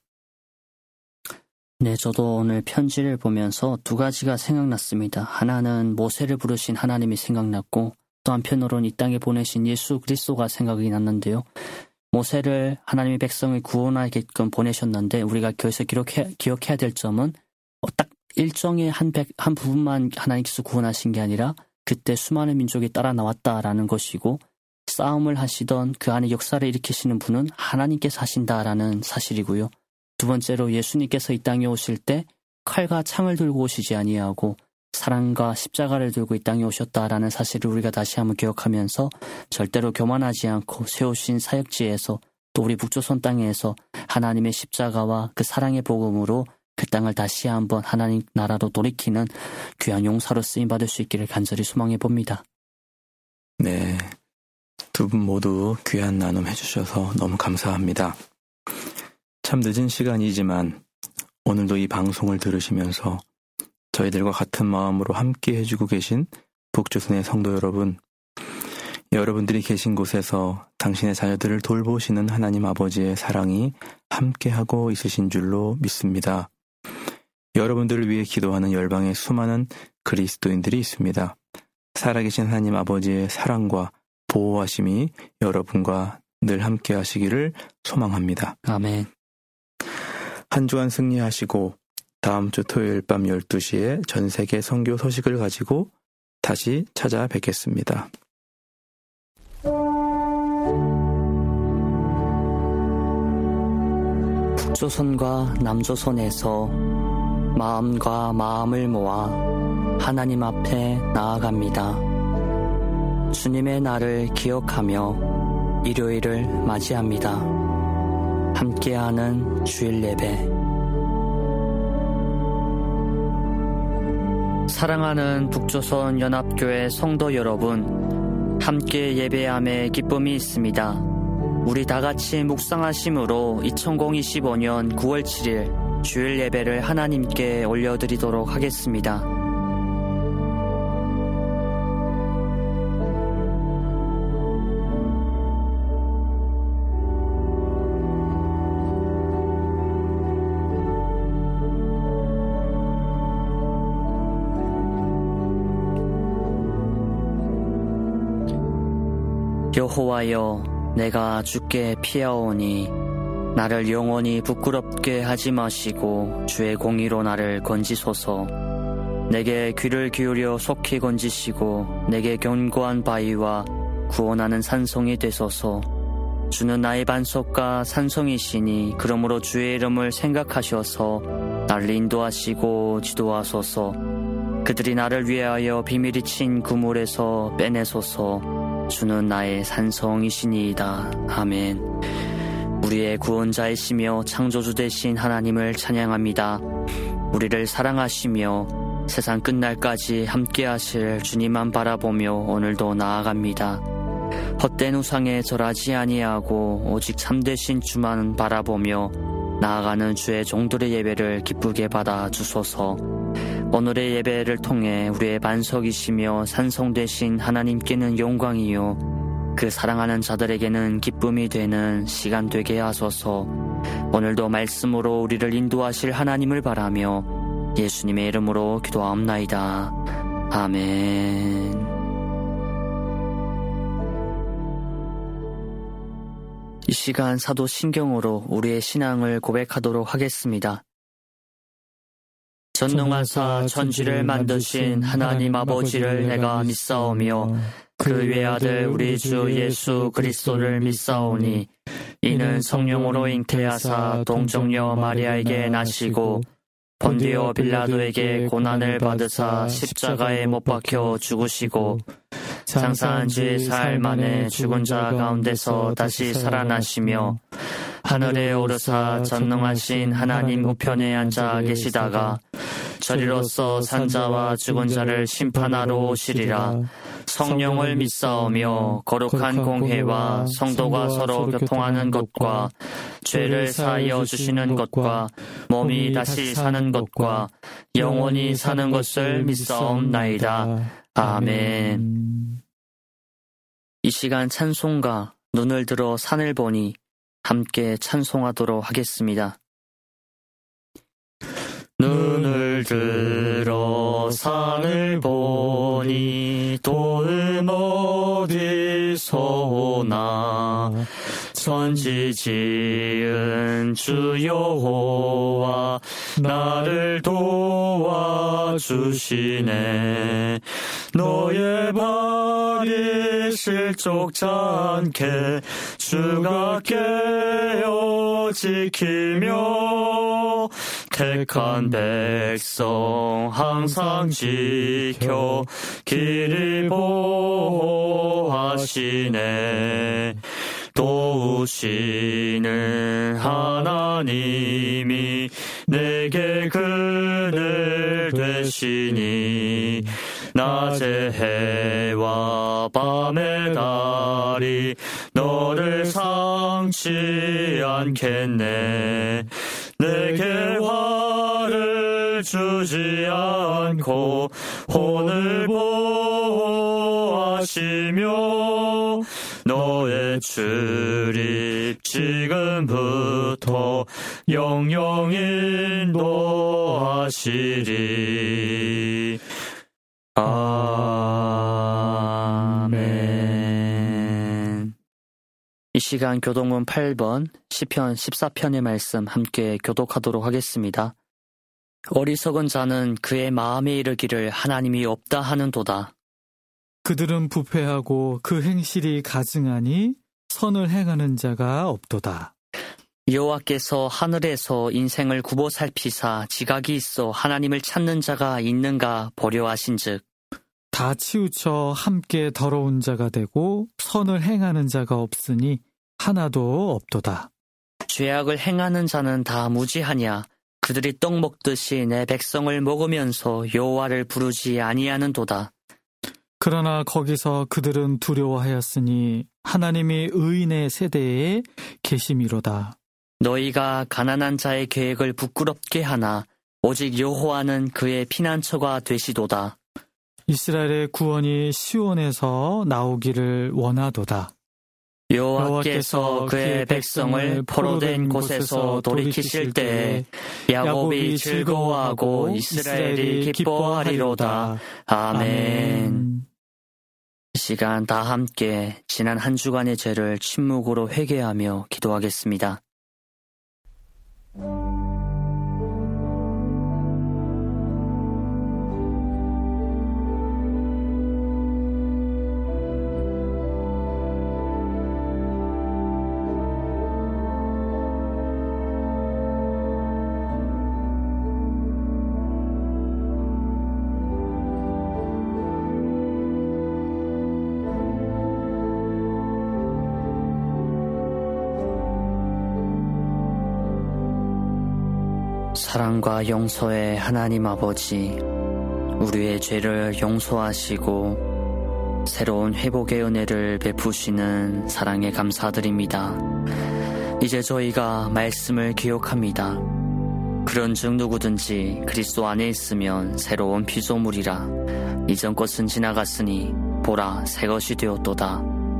네, 저도 오늘 편지를 보면서 두 가지가 생각났습니다. 하나는 모세를 부르신 하나님이 생각났고 또 한편으로는 이 땅에 보내신 예수 그리스도가 생각이 났는데요. 모세를 하나님의 백성을 구원하게끔 보내셨는데 우리가 여기서 기록해, 기억해야 될 점은 딱 일정의 한, 백, 한 부분만 하나님께서 구원하신 게 아니라 그때 수많은 민족이 따라 나왔다라는 것이고 싸움을 하시던 그 안에 역사를 일으키시는 분은 하나님께서 하신다라는 사실이고요. 두 번째로 예수님께서 이 땅에 오실 때 칼과 창을 들고 오시지 아니하고 사랑과 십자가를 들고 이 땅에 오셨다라는 사실을 우리가 다시 한번 기억하면서 절대로 교만하지 않고 세우신 사역지에서 또 우리 북조선 땅에서 하나님의 십자가와 그 사랑의 복음으로 그 땅을 다시 한번 하나님 나라로 돌이키는 귀한 용사로 쓰임받을 수 있기를 간절히 소망해 봅니다. 네, 두 분 모두 귀한 나눔 해주셔서 너무 감사합니다. 참 늦은 시간이지만 오늘도 이 방송을 들으시면서 저희들과 같은 마음으로 함께 해주고 계신 북조선의 성도 여러분, 여러분들이 계신 곳에서 당신의 자녀들을 돌보시는 하나님 아버지의 사랑이 함께하고 있으신 줄로 믿습니다. 여러분들을 위해 기도하는 열방의 수많은 그리스도인들이 있습니다. 살아계신 하나님 아버지의 사랑과 보호하심이 여러분과 늘 함께 하시기를 소망합니다. 아멘. 한 주간 승리하시고 다음 주 토요일 밤 열두 시에 전 세계 선교 소식을 가지고 다시 찾아뵙겠습니다. 북조선과 남조선에서 마음과 마음을 모아 하나님 앞에 나아갑니다. 주님의 날을 기억하며 일요일을 맞이합니다. 함께하는 주일 예배. 사랑하는 북조선 연합교회 성도 여러분, 함께 예배함에 기쁨이 있습니다. 우리 다같이 묵상하심으로 이천이십오 년 구월 칠일 주일 예배를 하나님께 올려드리도록 하겠습니다. 여호와여, 내가 주께 피하오니 나를 영원히 부끄럽게 하지 마시고 주의 공의로 나를 건지소서. 내게 귀를 기울여 속히 건지시고 내게 견고한 바위와 구원하는 산성이 되소서. 주는 나의 반석과 산성이시니 그러므로 주의 이름을 생각하셔서 나를 인도하시고 지도하소서. 그들이 나를 위하여 비밀이 친 그물에서 빼내소서. 주는 나의 산성이시니이다. 아멘. 우리의 구원자이시며 창조주 되신 하나님을 찬양합니다. 우리를 사랑하시며 세상 끝날까지 함께하실 주님만 바라보며 오늘도 나아갑니다. 헛된 우상에 절하지 아니하고 오직 참되신 주만 바라보며 나아가는 주의 종들의 예배를 기쁘게 받아 주소서. 오늘의 예배를 통해 우리의 반석이시며 산성 되신 하나님께는 영광이요 그 사랑하는 자들에게는 기쁨이 되는 시간 되게 하소서. 오늘도 말씀으로 우리를 인도하실 하나님을 바라며 예수님의 이름으로 기도하옵나이다. 아멘. 이 시간 사도 신경으로 우리의 신앙을 고백하도록 하겠습니다. 전능하사 천지를 만드신 하나님 아버지를 내가 믿사오며 그 외아들 우리 주 예수 그리스도를 믿사오니 이는 성령으로 잉태하사 동정녀 마리아에게 나시고 본디오 빌라도에게 고난을 받으사 십자가에 못 박혀 죽으시고 장사한 지 사흘 만에 죽은 자 가운데서 다시 살아나시며 하늘에 오르사 전능하신 하나님 우편에 앉아 계시다가 저리로서 산자와 죽은 자를 심판하러 오시리라. 성령을 믿사오며 거룩한 공회와 성도가 서로 교통하는 것과 죄를 사하여 주시는 것과 몸이 다시 사는 것과 영원히 사는 것을 믿사옵나이다. 아멘. 이 시간 찬송가 눈을 들어 산을 보니 함께 찬송하도록 하겠습니다. 눈을 들어 산을 보니 도움 어디서 오나 천지 지은 주 여호와 나를 도와주시네. 너의 발이 실족지 않게 주가 깨어 지키며 택한 백성 항상 지켜 길이 보호하시네. 도우시는 하나님이 내게 그늘 되시니 낮의 해와 밤의 달이 너를 상치 않겠네. 내게 화를 주지 않고 혼을 보호하시며 너의 출입 지금부터 영영 인도하시리. 아멘. 이 시간 교동문 팔 번 시편 십사 편의 말씀 함께 교독하도록 하겠습니다. 어리석은 자는 그의 마음에 이르기를 하나님이 없다 하는도다. 그들은 부패하고 그 행실이 가증하니 선을 행하는 자가 없도다. 여호와께서 하늘에서 인생을 굽어 살피사 지각이 있어 하나님을 찾는 자가 있는가 보려 하신즉 다 치우쳐 함께 더러운 자가 되고 선을 행하는 자가 없으니 하나도 없도다. 죄악을 행하는 자는 다 무지하냐. 그들이 떡 먹듯이 내 백성을 먹으면서 여호와를 부르지 아니하는도다. 그러나 거기서 그들은 두려워하였으니 하나님이 의인의 세대에 계심이로다. 너희가 가난한 자의 계획을 부끄럽게 하나 오직 여호와는 그의 피난처가 되시도다. 이스라엘의 구원이 시온에서 나오기를 원하도다. 여호와께서 그의 백성을 포로된 곳에서 돌이키실 때에 야곱이 즐거워하고 이스라엘이 기뻐하리로다. 아멘. 아멘. 이 시간 다 함께 지난 한 주간의 죄를 침묵으로 회개하며 기도하겠습니다. 사랑과 용서의 하나님 아버지, 우리의 죄를 용서하시고 새로운 회복의 은혜를 베푸시는 사랑에 감사드립니다. 이제 저희가 말씀을 기억합니다. 그런즉 누구든지 그리스도 안에 있으면 새로운 피조물이라. 이전 것은 지나갔으니 보라 새 것이 되었도다.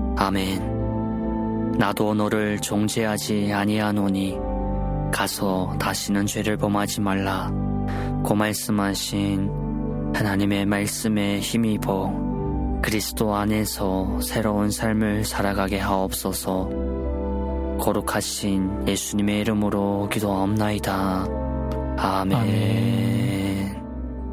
아멘. 나도 너를 정죄하지 아니하노니 가서 다시는 죄를 범하지 말라. 고 말씀하신 하나님의 말씀에 힘입어 그리스도 안에서 새로운 삶을 살아가게 하옵소서. 거룩하신 예수님의 이름으로 기도하옵나이다. 아멘. 아멘.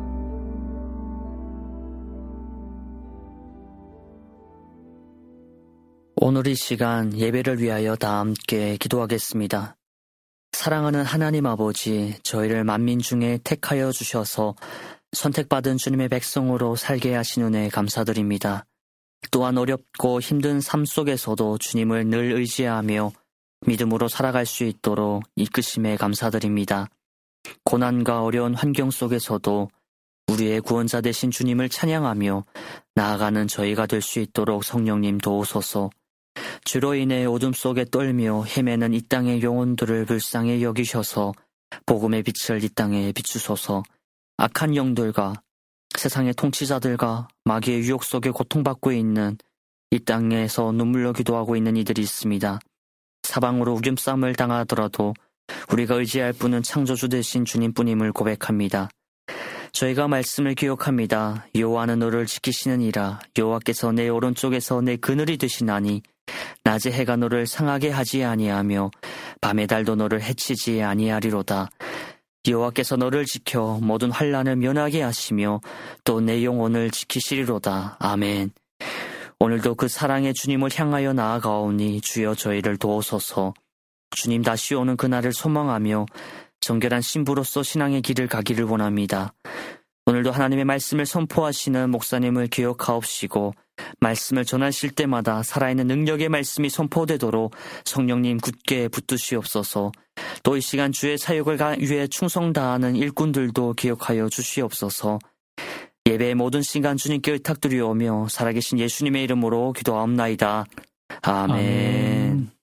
오늘 이 시간 예배를 위하여 다 함께 기도하겠습니다. 사랑하는 하나님 아버지, 저희를 만민 중에 택하여 주셔서 선택받은 주님의 백성으로 살게 하신 은혜 감사드립니다. 또한 어렵고 힘든 삶 속에서도 주님을 늘 의지하며 믿음으로 살아갈 수 있도록 이끄심에 감사드립니다. 고난과 어려운 환경 속에서도 우리의 구원자 되신 주님을 찬양하며 나아가는 저희가 될 수 있도록 성령님 도우소서. 주로 인해 어둠 속에 떨며 헤매는 이 땅의 영혼들을 불쌍히 여기셔서 복음의 빛을 이 땅에 비추소서. 악한 영들과 세상의 통치자들과 마귀의 유혹 속에 고통받고 있는 이 땅에서 눈물로 기도하고 있는 이들이 있습니다. 사방으로 우김쌈을 당하더라도 우리가 의지할 분은 창조주 되신 주님뿐임을 고백합니다. 저희가 말씀을 기억합니다. 여호와는 너를 지키시느니라. 여호와께서 내 오른쪽에서 내 그늘이 되시나니 낮에 해가 너를 상하게 하지 아니하며 밤의 달도 너를 해치지 아니하리로다. 여호와께서 너를 지켜 모든 환난을 면하게 하시며 또 내 영혼을 지키시리로다. 아멘. 오늘도 그 사랑의 주님을 향하여 나아가오니 주여 저희를 도우소서. 주님 다시 오는 그날을 소망하며 정결한 신부로서 신앙의 길을 가기를 원합니다. 오늘도 하나님의 말씀을 선포하시는 목사님을 기억하옵시고 말씀을 전하실 때마다 살아있는 능력의 말씀이 선포되도록 성령님 굳게 붙드시옵소서. 또 이 시간 주의 사역을 위해 충성 다하는 일꾼들도 기억하여 주시옵소서. 예배의 모든 시간 주님께 의탁드리오며 살아계신 예수님의 이름으로 기도하옵나이다. 아멘. 아멘.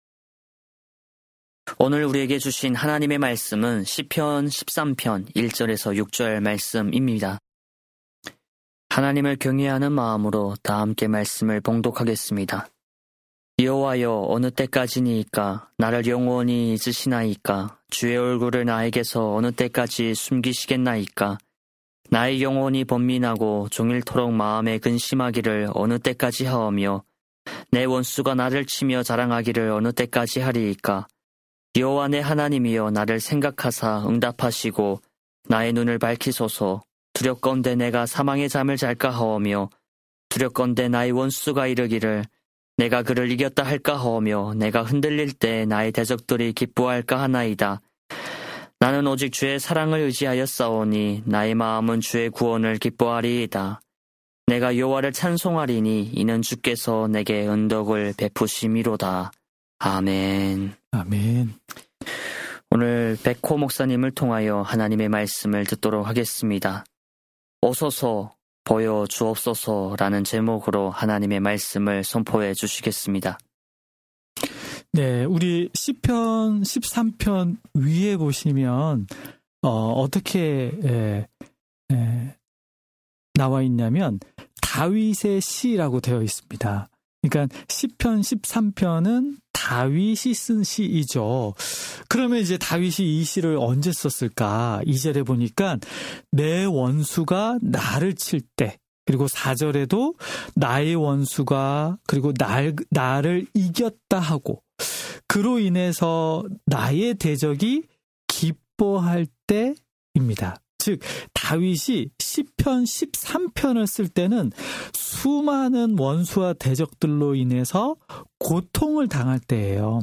오늘 우리에게 주신 하나님의 말씀은 시편 십삼 편 일 절에서 육 절 말씀입니다. 하나님을 경외하는 마음으로 다 함께 말씀을 봉독하겠습니다. 여호와여, 어느 때까지니이까 나를 영원히 잊으시나이까? 주의 얼굴을 나에게서 어느 때까지 숨기시겠나이까? 나의 영혼이 번민하고 종일토록 마음에 근심하기를 어느 때까지 하오며 내 원수가 나를 치며 자랑하기를 어느 때까지 하리이까? 여호와 내 하나님이여, 나를 생각하사 응답하시고 나의 눈을 밝히소서. 두렵건대 내가 사망의 잠을 잘까 하오며 두렵건대 나의 원수가 이르기를 내가 그를 이겼다 할까 하오며 내가 흔들릴 때 나의 대적들이 기뻐할까 하나이다. 나는 오직 주의 사랑을 의지하여 싸우니 나의 마음은 주의 구원을 기뻐하리이다. 내가 여호와를 찬송하리니 이는 주께서 내게 은덕을 베푸심이로다. 아멘. 아멘. 오늘 백호 목사님을 통하여 하나님의 말씀을 듣도록 하겠습니다. 오소서 보여 주옵소서라는 제목으로 하나님의 말씀을 선포해 주시겠습니다. 네, 우리 시편 십삼 편 위에 보시면 어, 어떻게 에, 에, 나와 있냐면 다윗의 시라고 되어 있습니다. 그러니까 시편 십삼 편은 다윗이 쓴 시이죠. 그러면 이제 다윗이 이 시를 언제 썼을까? 이 절에 보니까 내 원수가 나를 칠 때, 그리고 사 절에도 나의 원수가 그리고 날, 나를 이겼다 하고 그로 인해서 나의 대적이 기뻐할 때입니다. 즉 다윗이 시편 십삼 편을 쓸 때는 수많은 원수와 대적들로 인해서 고통을 당할 때예요.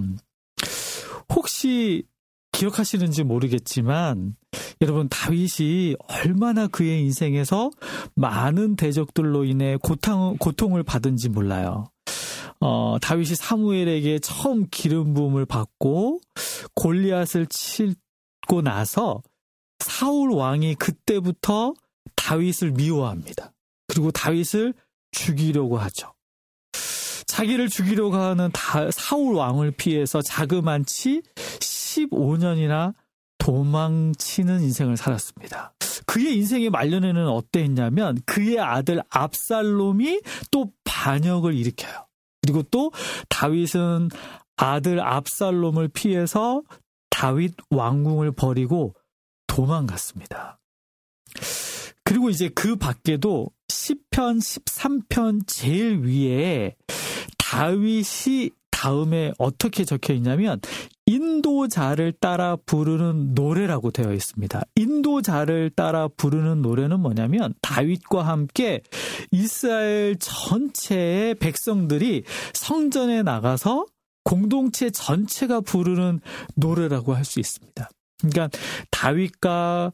혹시 기억하시는지 모르겠지만 여러분 다윗이 얼마나 그의 인생에서 많은 대적들로 인해 고통, 고통을 받은지 몰라요. 어, 다윗이 사무엘에게 처음 기름 부음을 받고 골리앗을 치고 나서 사울 왕이 그때부터 다윗을 미워합니다. 그리고 다윗을 죽이려고 하죠. 자기를 죽이려고 하는 다, 사울 왕을 피해서 자그만치 십오 년이나 도망치는 인생을 살았습니다. 그의 인생의 말년에는 어땠냐면 그의 아들 압살롬이 또 반역을 일으켜요. 그리고 또 다윗은 아들 압살롬을 피해서 다윗 왕궁을 버리고 도망갔습니다. 그리고 이제 그 밖에도 시편 십삼 편 제일 위에 다윗이 다음에 어떻게 적혀 있냐면 인도자를 따라 부르는 노래라고 되어 있습니다. 인도자를 따라 부르는 노래는 뭐냐면 다윗과 함께 이스라엘 전체의 백성들이 성전에 나가서 공동체 전체가 부르는 노래라고 할 수 있습니다. 그러니까 다윗과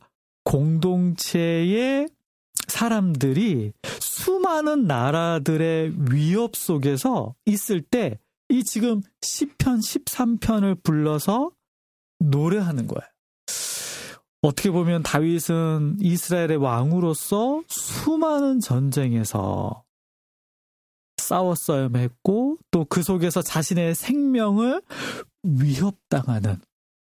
공동체의 사람들이 수많은 나라들의 위협 속에서 있을 때 이 지금 시편 십삼 편을 불러서 노래하는 거예요. 어떻게 보면 다윗은 이스라엘의 왕으로서 수많은 전쟁에서 싸웠어야 했고 또 그 속에서 자신의 생명을 위협당하는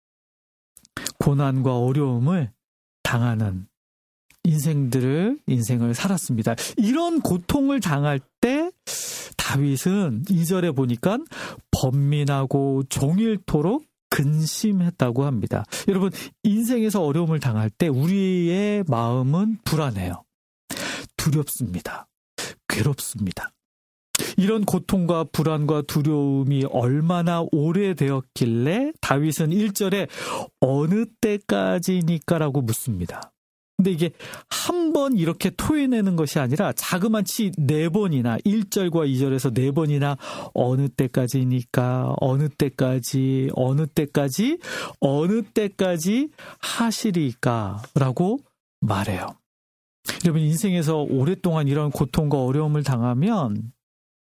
고난과 어려움을 당하는 인생들을 인생을 살았습니다. 이런 고통을 당할 때 다윗은 이 절에 보니까 번민하고 종일토록 근심했다고 합니다. 여러분 인생에서 어려움을 당할 때 우리의 마음은 불안해요. 두렵습니다. 괴롭습니다. 이런 고통과 불안과 두려움이 얼마나 오래되었길래 다윗은 일 절에 어느 때까지니까라고 묻습니다. 근데 이게 한 번 이렇게 토해내는 것이 아니라 자그마치 네 번이나 일 절과 이 절에서 네 번이나 어느 때까지니까 어느 때까지 어느 때까지 어느 때까지 하시리까라고 말해요. 여러분 인생에서 오랫동안 이런 고통과 어려움을 당하면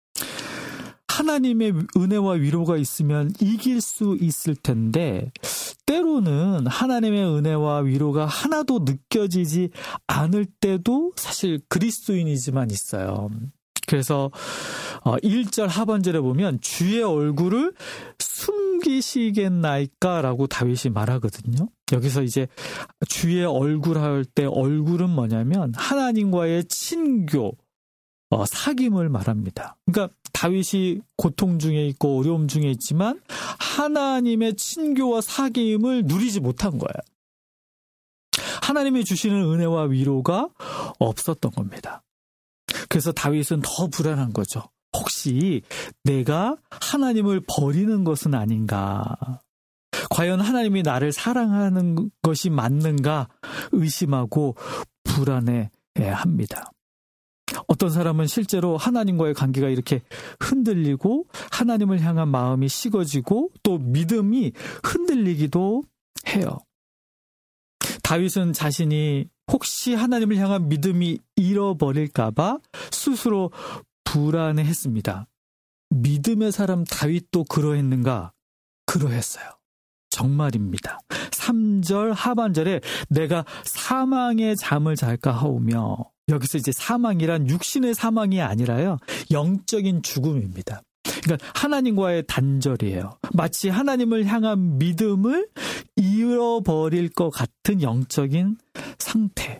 하나님의 은혜와 위로가 있으면 이길 수 있을 텐데 때로는 하나님의 은혜와 위로가 하나도 느껴지지 않을 때도 사실 그리스도인이지만 있어요. 그래서 일 절 하반절에 보면 주의 얼굴을 숨기시겠나이까 라고 다윗이 말하거든요. 여기서 이제 주의 얼굴 할 때 얼굴은 뭐냐면 하나님과의 친교, 어, 사귐을 말합니다. 그러니까 다윗이 고통 중에 있고 어려움 중에 있지만 하나님의 친교와 사귐을 누리지 못한 거예요. 하나님이 주시는 은혜와 위로가 없었던 겁니다. 그래서 다윗은 더 불안한 거죠. 혹시 내가 하나님을 버리는 것은 아닌가? 과연 하나님이 나를 사랑하는 것이 맞는가? 의심하고 불안해합니다. 어떤 사람은 실제로 하나님과의 관계가 이렇게 흔들리고 하나님을 향한 마음이 식어지고 또 믿음이 흔들리기도 해요. 다윗은 자신이 혹시 하나님을 향한 믿음이 잃어버릴까봐 스스로 불안해했습니다. 믿음의 사람 다윗도 그러했는가? 그러했어요. 정말입니다. 삼 절 하반절에 내가 사망의 잠을 잘까 하오며 여기서 이제 사망이란 육신의 사망이 아니라요. 영적인 죽음입니다. 그러니까 하나님과의 단절이에요. 마치 하나님을 향한 믿음을 잃어버릴 것 같은 영적인 상태.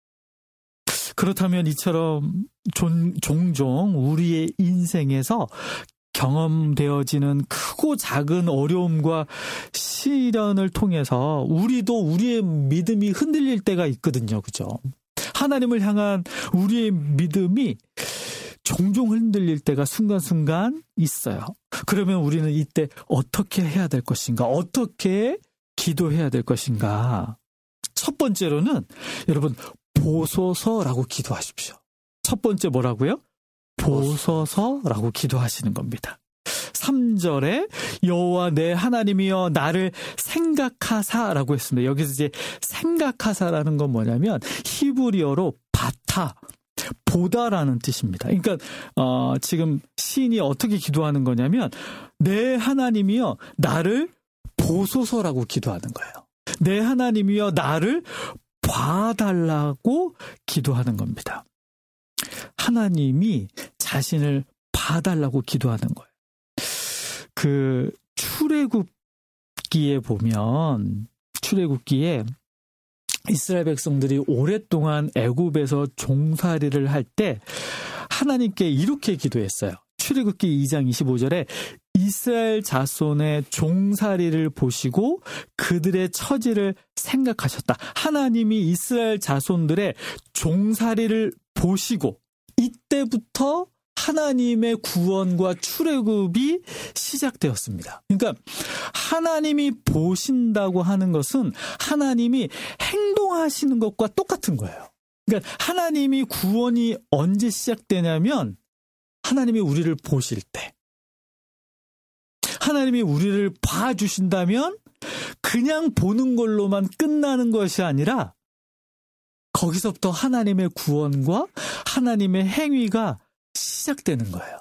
그렇다면 이처럼 종, 종종 우리의 인생에서 경험되어지는 크고 작은 어려움과 시련을 통해서 우리도 우리의 믿음이 흔들릴 때가 있거든요. 그죠? 하나님을 향한 우리의 믿음이 종종 흔들릴 때가 순간순간 있어요. 그러면 우리는 이때 어떻게 해야 될 것인가? 어떻게 기도해야 될 것인가? 첫 번째로는 여러분 보소서라고 기도하십시오. 첫 번째 뭐라고요? 보소서라고 기도하시는 겁니다. 삼 절에 여호와 내 하나님이여 나를 생각하사라고 했습니다. 여기서 이제 생각하사라는 건 뭐냐면 히브리어로 바타, 보다라는 뜻입니다. 그러니까 어, 지금 시인이 어떻게 기도하는 거냐면 내 하나님이여 나를 보소서라고 기도하는 거예요. 내 하나님이여 나를 봐달라고 기도하는 겁니다. 하나님이 자신을 봐달라고 기도하는 거예요. 그 출애굽기에 보면 출애굽기에 이스라엘 백성들이 오랫동안 애굽에서 종살이를 할 때 하나님께 이렇게 기도했어요. 출애굽기 이 장 이십오 절에 이스라엘 자손의 종살이를 보시고 그들의 처지를 생각하셨다. 하나님이 이스라엘 자손들의 종살이를 보시고 이때부터 하나님의 구원과 출애굽이 시작되었습니다. 그러니까 하나님이 보신다고 하는 것은 하나님이 행동하시는 것과 똑같은 거예요. 그러니까 하나님이 구원이 언제 시작되냐면 하나님이 우리를 보실 때, 하나님이 우리를 봐주신다면 그냥 보는 걸로만 끝나는 것이 아니라 거기서부터 하나님의 구원과 하나님의 행위가 시작되는 거예요.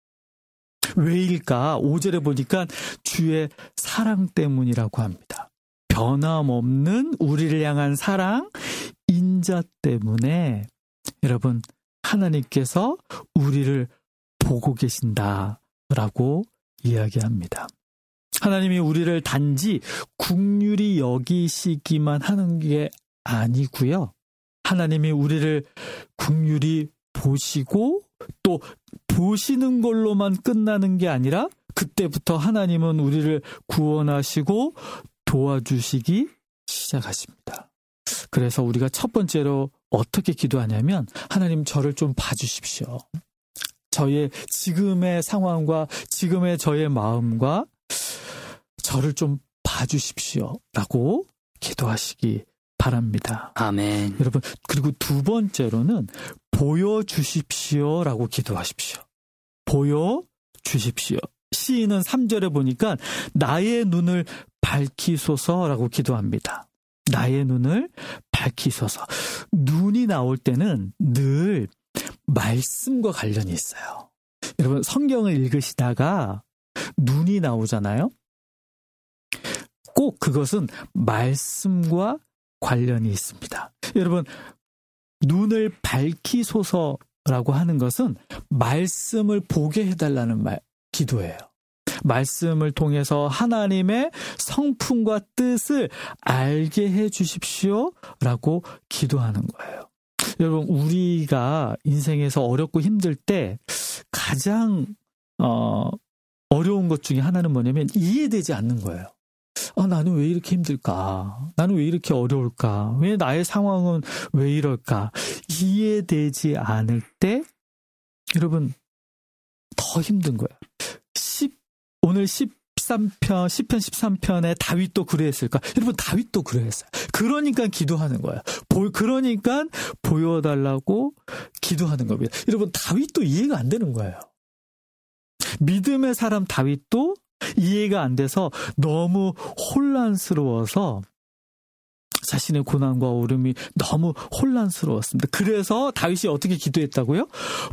왜일까? 오 절에 보니까 주의 사랑 때문이라고 합니다. 변함없는 우리를 향한 사랑, 인자 때문에 여러분 하나님께서 우리를 보고 계신다라고 이야기합니다. 하나님이 우리를 단지 긍휼히 여기시기만 하는 게 아니고요. 하나님이 우리를 긍휼히 보시고 또 보시는 걸로만 끝나는 게 아니라 그때부터 하나님은 우리를 구원하시고 도와주시기 시작하십니다. 그래서 우리가 첫 번째로 어떻게 기도하냐면 하나님 저를 좀 봐주십시오. 저의 지금의 상황과 지금의 저의 마음과 저를 좀 봐주십시오 라고 기도하시기 바랍니다. 아멘. 여러분, 그리고 두 번째로는 보여주십시오라고 기도하십시오. 보여주십시오. 시인은 삼 절에 보니까 나의 눈을 밝히소서라고 기도합니다. 나의 눈을 밝히소서. 눈이 나올 때는 늘 말씀과 관련이 있어요. 여러분, 성경을 읽으시다가 눈이 나오잖아요. 꼭 그것은 말씀과 관련이 있습니다. 여러분, 눈을 밝히소서라고 하는 것은 말씀을 보게 해달라는 말, 기도예요. 말씀을 통해서 하나님의 성품과 뜻을 알게 해 주십시오라고 기도하는 거예요. 여러분, 우리가 인생에서 어렵고 힘들 때 가장 어, 어려운 것 중에 하나는 뭐냐면 이해되지 않는 거예요. 아, 나는 왜 이렇게 힘들까? 나는 왜 이렇게 어려울까? 왜 나의 상황은 왜 이럴까? 이해되지 않을 때 여러분 더 힘든 거예요. 십, 오늘 십삼 편, 십 편 십삼 편에 다윗도 그랬을까? 여러분, 다윗도 그랬어요. 그러니까 기도하는 거예요. 보, 그러니까 보여달라고 기도하는 겁니다. 여러분, 다윗도 이해가 안 되는 거예요. 믿음의 사람 다윗도 이해가 안 돼서 너무 혼란스러워서 자신의 고난과 어려움이 너무 혼란스러웠습니다. 그래서 다윗이 어떻게 기도했다고요?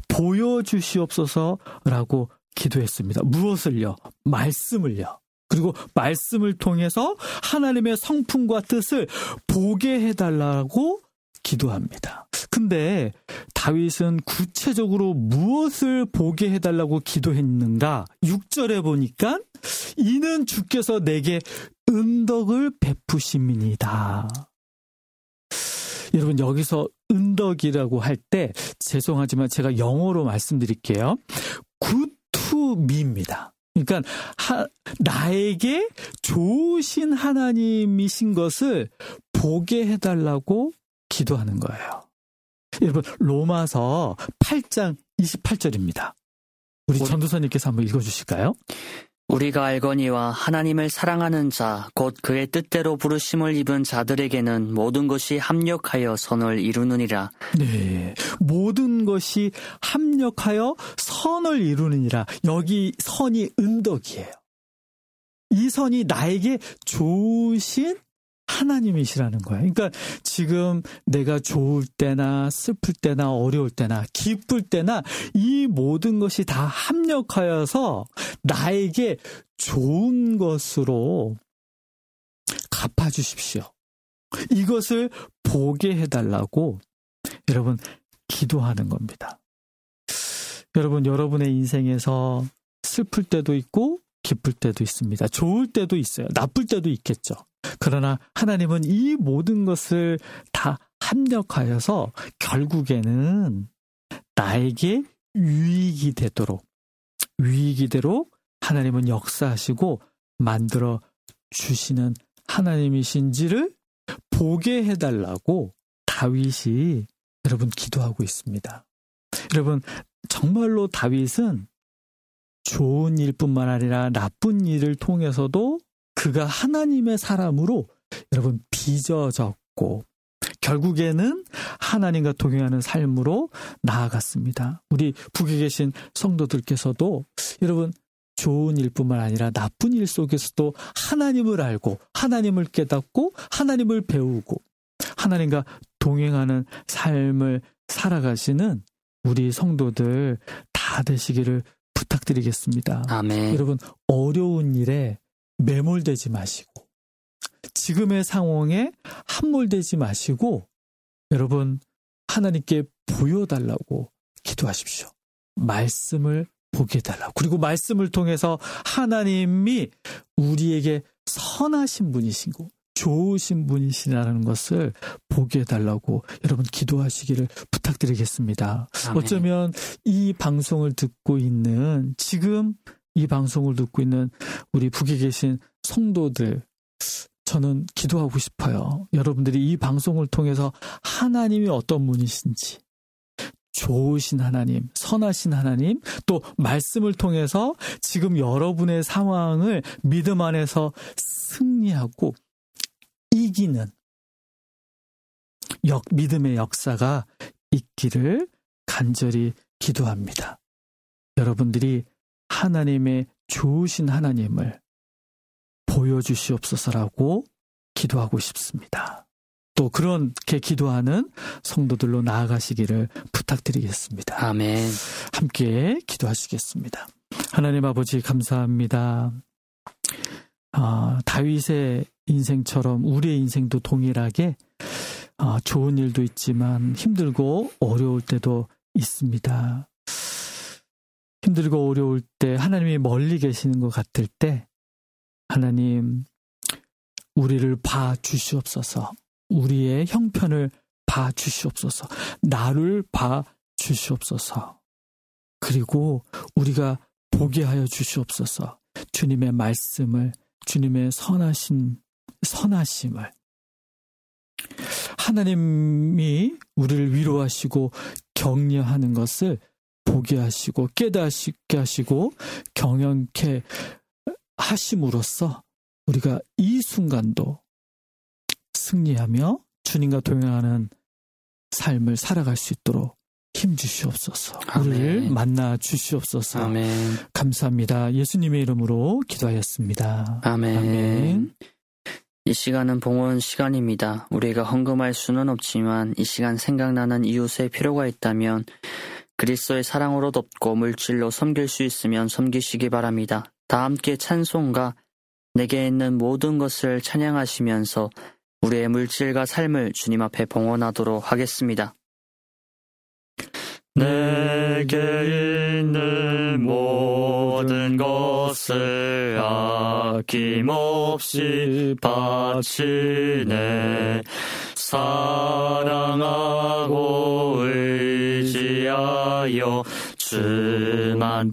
보여주시옵소서라고 기도했습니다. 무엇을요? 말씀을요. 그리고 말씀을 통해서 하나님의 성품과 뜻을 보게 해달라고 기도합니다. 근데 다윗은 구체적으로 무엇을 보게 해달라고 기도했는가? 육 절에 보니까 이는 주께서 내게 은덕을 베푸심이니이다. 여러분, 여기서 은덕이라고 할 때 죄송하지만 제가 영어로 말씀드릴게요. good to me입니다. 그러니까 하, 나에게 좋으신 하나님이신 것을 보게 해달라고 기도하는 거예요. 여러분 로마서 팔 장 이십팔 절입니다. 우리 우리- 전도사님께서 한번 읽어주실까요? 우리가 알거니와 하나님을 사랑하는 자, 곧 그의 뜻대로 부르심을 입은 자들에게는 모든 것이 합력하여 선을 이루느니라. 네, 모든 것이 합력하여 선을 이루느니라. 여기 선이 은덕이에요. 이 선이 나에게 좋으신 하나님이시라는 거예요. 그러니까 지금 내가 좋을 때나 슬플 때나 어려울 때나 기쁠 때나 이 모든 것이 다 합력하여서 나에게 좋은 것으로 갚아주십시오. 이것을 보게 해달라고 여러분 기도하는 겁니다. 여러분, 여러분의 인생에서 슬플 때도 있고 기쁠 때도 있습니다. 좋을 때도 있어요. 나쁠 때도 있겠죠. 그러나 하나님은 이 모든 것을 다 합력하여서 결국에는 나에게 유익이 되도록, 유익이 되도록 하나님은 역사하시고 만들어 주시는 하나님이신지를 보게 해달라고 다윗이 여러분 기도하고 있습니다. 여러분, 정말로 다윗은 좋은 일뿐만 아니라 나쁜 일을 통해서도 그가 하나님의 사람으로 여러분 빚어졌고 결국에는 하나님과 동행하는 삶으로 나아갔습니다. 우리 북에 계신 성도들께서도 여러분 좋은 일뿐만 아니라 나쁜 일 속에서도 하나님을 알고 하나님을 깨닫고 하나님을 배우고 하나님과 동행하는 삶을 살아가시는 우리 성도들 다 되시기를 부탁드리겠습니다. 아멘. 여러분, 어려운 일에 매몰되지 마시고 지금의 상황에 함몰되지 마시고 여러분 하나님께 보여달라고 기도하십시오. 말씀을 보게 해달라고. 그리고 말씀을 통해서 하나님이 우리에게 선하신 분이시고 좋으신 분이시라는 것을 보게 해달라고 여러분 기도하시기를 부탁드리겠습니다. 아멘. 어쩌면 이 방송을 듣고 있는 지금 이 방송을 듣고 있는 우리 북에 계신 성도들 저는 기도하고 싶어요. 여러분들이 이 방송을 통해서 하나님이 어떤 분이신지 좋으신 하나님, 선하신 하나님, 또 말씀을 통해서 지금 여러분의 상황을 믿음 안에서 승리하고 이기는 역, 믿음의 역사가 있기를 간절히 기도합니다. 여러분들이 하나님의 좋으신 하나님을 보여주시옵소서라고 기도하고 싶습니다. 또 그렇게 기도하는 성도들로 나아가시기를 부탁드리겠습니다. 아멘. 함께 기도하시겠습니다. 하나님 아버지 감사합니다. 아, 다윗의 인생처럼 우리의 인생도 동일하게 아, 좋은 일도 있지만 힘들고 어려울 때도 있습니다. 힘들고 어려울 때 하나님이 멀리 계시는 것 같을 때 하나님 우리를 봐 주시옵소서. 우리의 형편을 봐 주시옵소서. 나를 봐 주시옵소서. 그리고 우리가 보게 하여 주시옵소서. 주님의 말씀을, 주님의 선하신 선하심을 하나님이 우리를 위로하시고 격려하는 것을 보게 하시고 깨닫게 하시고 경영케 하심으로써 우리가 이 순간도 승리하며 주님과 동행하는 삶을 살아갈 수 있도록 힘 주시옵소서. 아멘. 우리를 만나 주시옵소서. 아멘. 감사합니다. 예수님의 이름으로 기도하였습니다. 아멘. 아멘. 이 시간은 봉헌 시간입니다. 우리가 헌금할 수는 없지만 이 시간 생각나는 이웃의 필요가 있다면 그리스도의 사랑으로 돕고 물질로 섬길 수 있으면 섬기시기 바랍니다. 다 함께 찬송가 내게 있는 모든 것을 찬양하시면서 우리의 물질과 삶을 주님 앞에 봉헌하도록 하겠습니다. 내게 있는 모든 것을 아낌없이 바치네. 사랑하고 의지하여 주만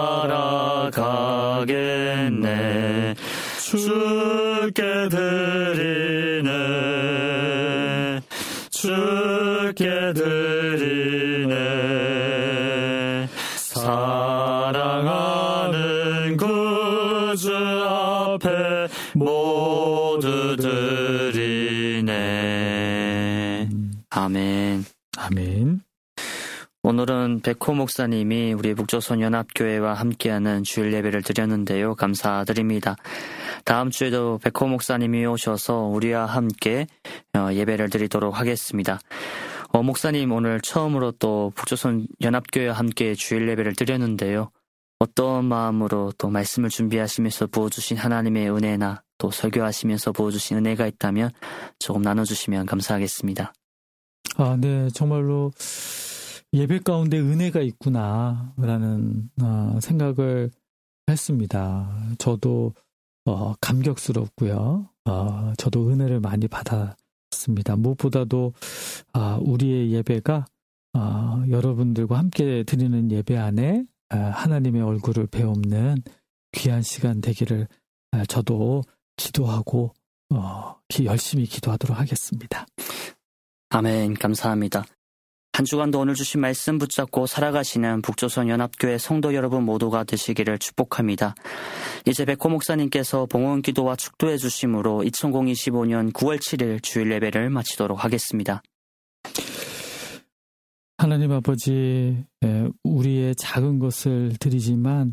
따라가겠네. 주께 드리네. 주께 드리네. 사랑하는 구주 앞에 모두 드리네. 아멘. 아멘. 오늘은 백호 목사님이 우리 북조선 연합교회와 함께하는 주일 예배를 드렸는데요. 감사드립니다. 다음 주에도 백호 목사님이 오셔서 우리와 함께 예배를 드리도록 하겠습니다. 어, 목사님 오늘 처음으로 또 북조선 연합교회와 함께 주일 예배를 드렸는데요. 어떤 마음으로 또 말씀을 준비하시면서 부어주신 하나님의 은혜나 또 설교하시면서 부어주신 은혜가 있다면 조금 나눠주시면 감사하겠습니다. 아, 네. 정말로 예배 가운데 은혜가 있구나라는 어, 생각을 했습니다. 저도 어, 감격스럽고요. 어, 저도 은혜를 많이 받았습니다. 무엇보다도 어, 우리의 예배가 어, 여러분들과 함께 드리는 예배 안에 어, 하나님의 얼굴을 배우는 귀한 시간 되기를 어, 저도 기도하고 어, 열심히 기도하도록 하겠습니다. 아멘. 감사합니다. 한 주간도 오늘 주신 말씀 붙잡고 살아가시는 북조선 연합교회 성도 여러분 모두가 되시기를 축복합니다. 이제 백호 목사님께서 봉헌 기도와 축도해 주심으로 이천이십오 년 구월 칠일 주일 예배를 마치도록 하겠습니다. 하나님 아버지, 우리의 작은 것을 드리지만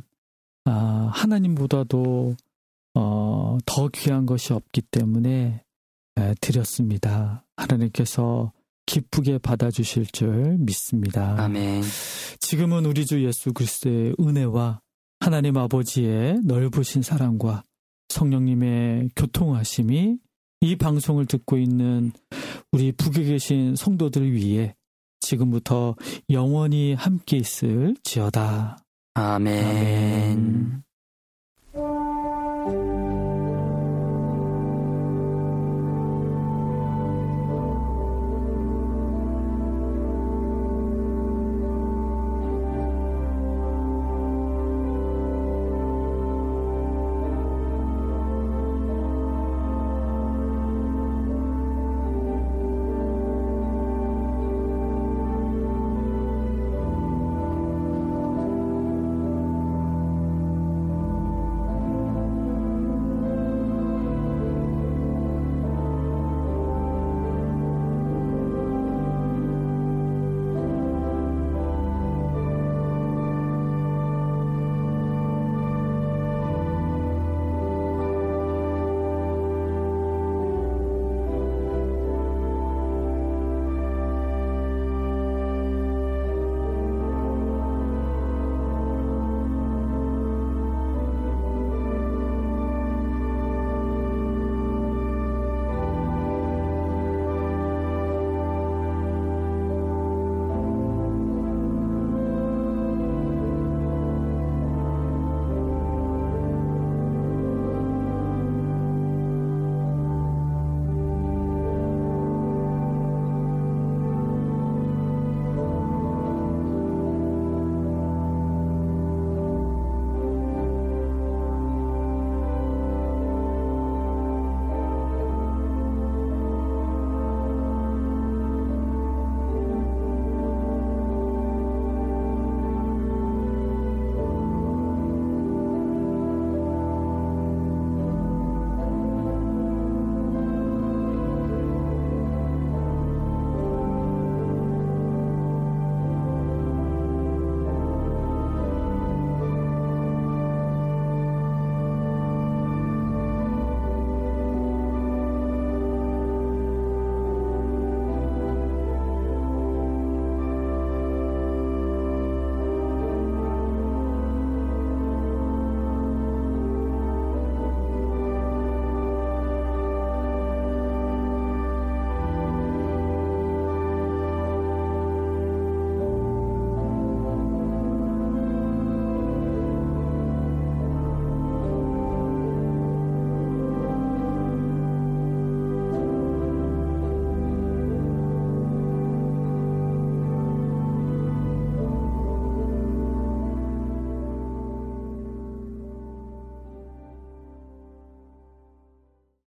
하나님보다도 더 귀한 것이 없기 때문에 드렸습니다. 하나님께서 기쁘게 받아주실 줄 믿습니다. 아멘. 지금은 우리 주 예수 그리스도의 은혜와 하나님 아버지의 넓으신 사랑과 성령님의 교통하심이 이 방송을 듣고 있는 우리 북에 계신 성도들 위해 지금부터 영원히 함께 있을지어다. 아멘. 아멘.